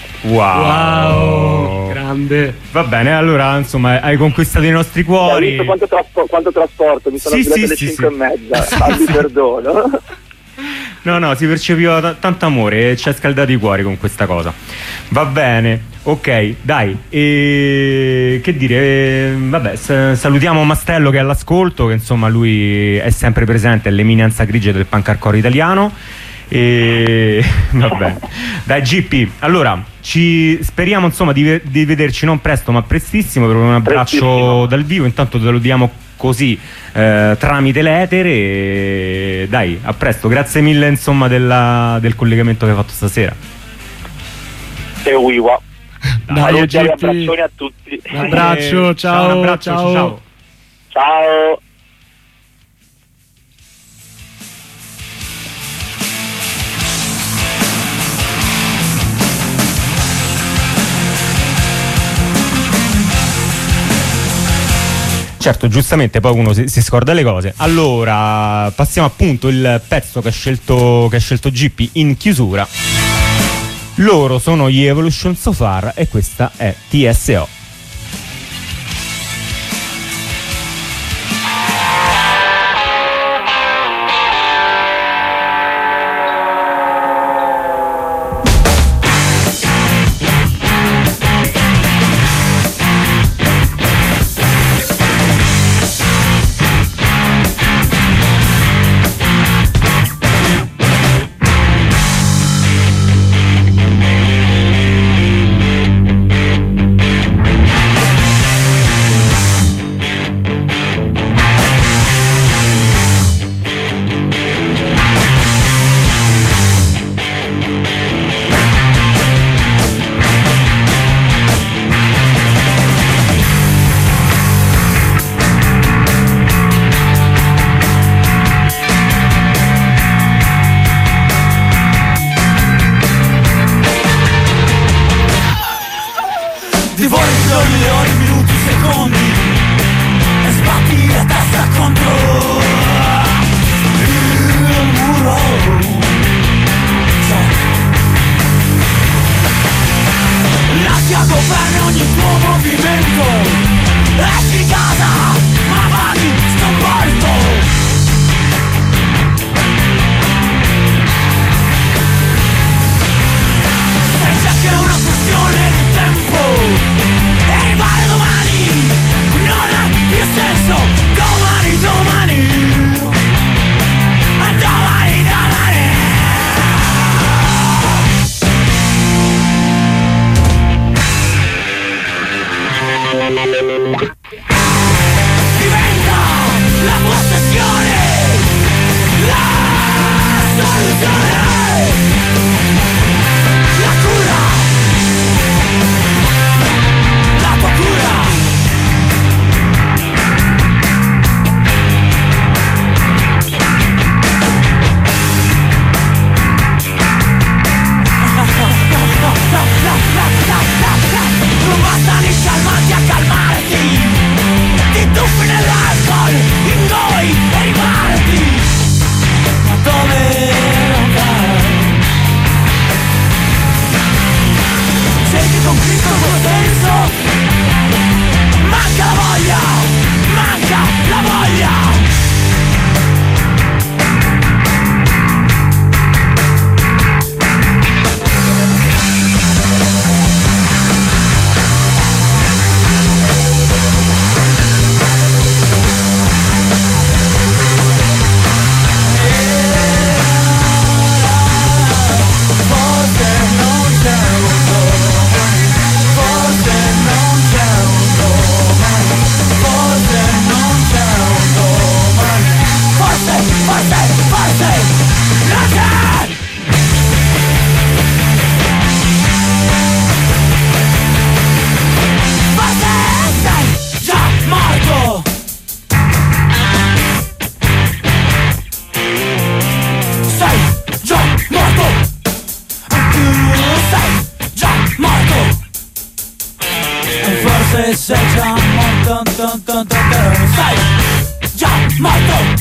Speaker 6: Wow,
Speaker 8: grande.
Speaker 6: Va bene, allora insomma hai conquistato i nostri cuori.
Speaker 7: Hai visto quanto trasporto? Mi sono svegliato alle 5:30. Abbi perdono.
Speaker 6: No, si percepiva tanto amore e ci ha scaldato i cuori con questa cosa. Va bene, ok, dai. Che dire? Vabbè, salutiamo Mastello che è all'ascolto, che insomma lui è sempre presente, è l'eminenza grigia del punk hardcore italiano. E vabbè, dai GP, allora speriamo insomma di vederci non presto ma prestissimo per un abbraccio dal vivo. Intanto te lo diamo così tramite l'etere e dai, a presto, grazie mille insomma del collegamento che hai fatto stasera.
Speaker 7: E uiwa.
Speaker 8: Dai,
Speaker 7: abbraccioni a tutti.
Speaker 8: Un abbraccio, ciao.
Speaker 6: Un abbraccio, ciao.
Speaker 7: Ciao.
Speaker 6: Certo, giustamente poi uno si scorda le cose. Allora, passiamo appunto il pezzo che ha scelto GP in chiusura. Loro sono gli Evolution So Far e questa è TSO.
Speaker 9: governa ogni tuo movimento. Esci di casa, ma vadi, sto morto. Pensa che è una questione di tempo e arrivare domani non ha più senso. Domani, domani, domani, domani. Diventa la tua ossessione, la soluzione, la cura, la tua cura. Non bastano i calmanti a calmarti, ti tuffi nell'alcol, in noi e riparti. Ma dove andare? Cerchi con Cristo il tuo senso, manca la voglia, manca la voglia. Sei già morto, sei già morto.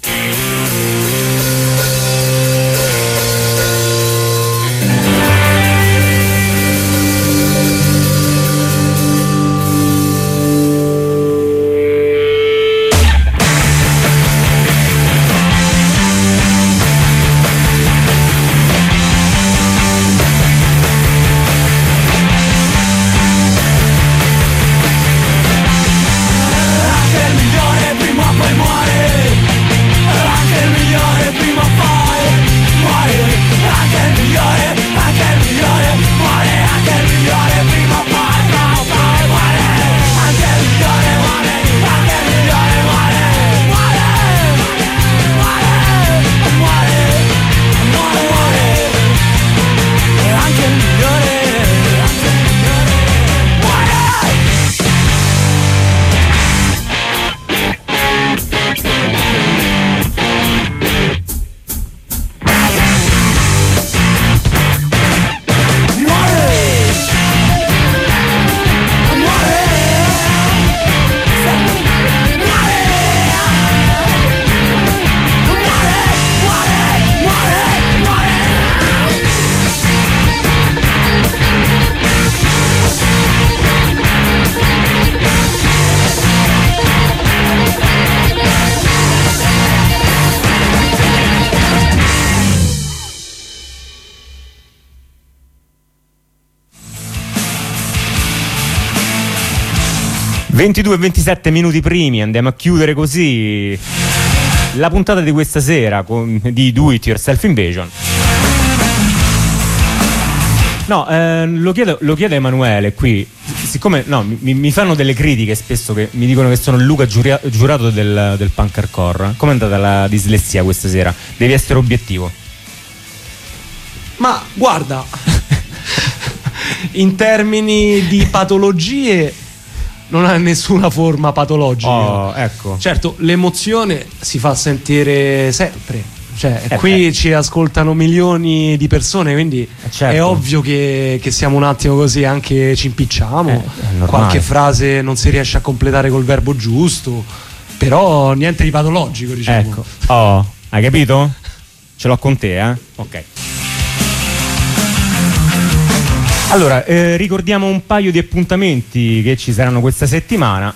Speaker 6: e 27 minuti primi, andiamo a chiudere così la puntata di questa sera di Do It Yourself Invasion. No, lo chiedo a Emanuele qui, siccome mi fanno delle critiche spesso che mi dicono che sono il Luca giurato del punk hardcore. Com'è andata la dislessia questa sera? Devi essere obiettivo.
Speaker 8: Ma guarda, in termini di patologie non ha nessuna forma patologica.
Speaker 6: Oh, ecco.
Speaker 8: Certo, l'emozione si fa sentire sempre. Cioè, qui ci ascoltano milioni di persone, quindi
Speaker 6: certo,
Speaker 8: è ovvio che siamo un attimo così, anche ci impicciamo, qualche frase non si riesce a completare col verbo giusto, però niente di patologico, diciamo.
Speaker 6: Ecco. Oh, hai capito? Ce l'ho con te, eh? Ok. Allora, ricordiamo un paio di appuntamenti che ci saranno questa settimana.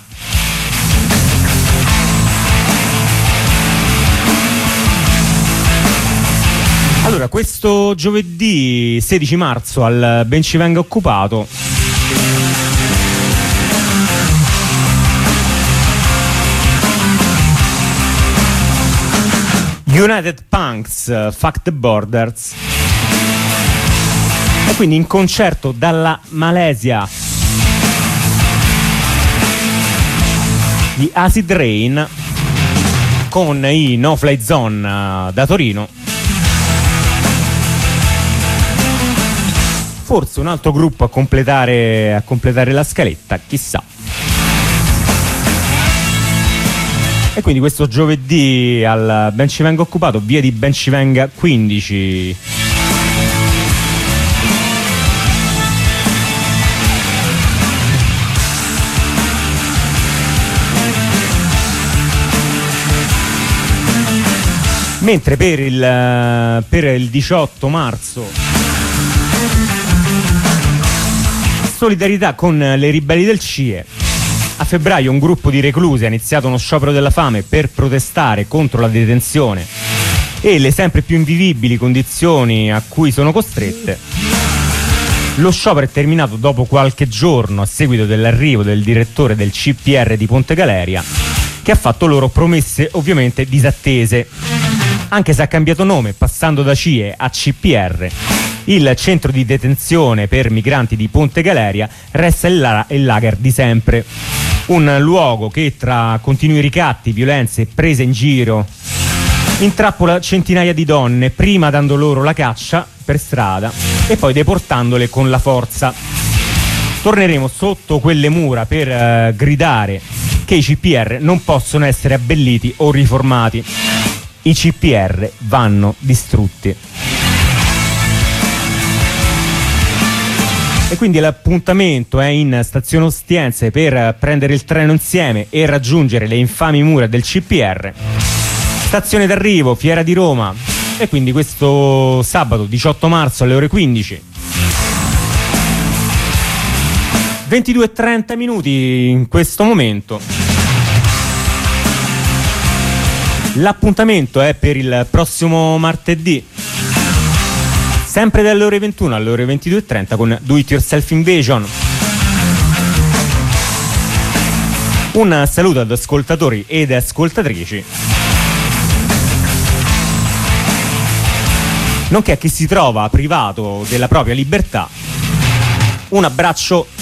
Speaker 6: Allora, questo giovedì 16 marzo al Ben Ci Venga Occupato United Punks, Fuck the Borders, e quindi in concerto dalla Malesia di Acid Rain con i No Fly Zone da Torino. Forse un altro gruppo a completare la scaletta, chissà. E quindi questo giovedì al Ben Ci Venga Occupato, via di Ben Ci Venga 15. Mentre per il 18 marzo solidarietà con le ribelli del CIE. A febbraio un gruppo di reclusi ha iniziato uno sciopero della fame per protestare contro la detenzione e le sempre più invivibili condizioni a cui sono costrette. Lo sciopero è terminato dopo qualche giorno a seguito dell'arrivo del direttore del CPR di Ponte Galeria, che ha fatto loro promesse ovviamente disattese. Anche se ha cambiato nome, passando da CIE a CPR, il centro di detenzione per migranti di Ponte Galeria resta il lager di sempre. Un luogo che tra continui ricatti, violenze e prese in giro intrappola centinaia di donne, prima dando loro la caccia per strada e poi deportandole con la forza. Torneremo sotto quelle mura per gridare che i CPR non possono essere abbelliti o riformati. I CPR vanno distrutti. E quindi l'appuntamento è in stazione Ostiense per prendere il treno insieme e raggiungere le infami mura del CPR. Stazione d'arrivo, Fiera di Roma. E quindi questo sabato 18 marzo alle ore 15. 22:30 minuti in questo momento. L'appuntamento è per il prossimo martedì, sempre dalle ore 21 alle ore 22:30 con Do It Yourself Invasion. Un saluto ad ascoltatori ed ascoltatrici, nonché a chi si trova privato della propria libertà. Un abbraccio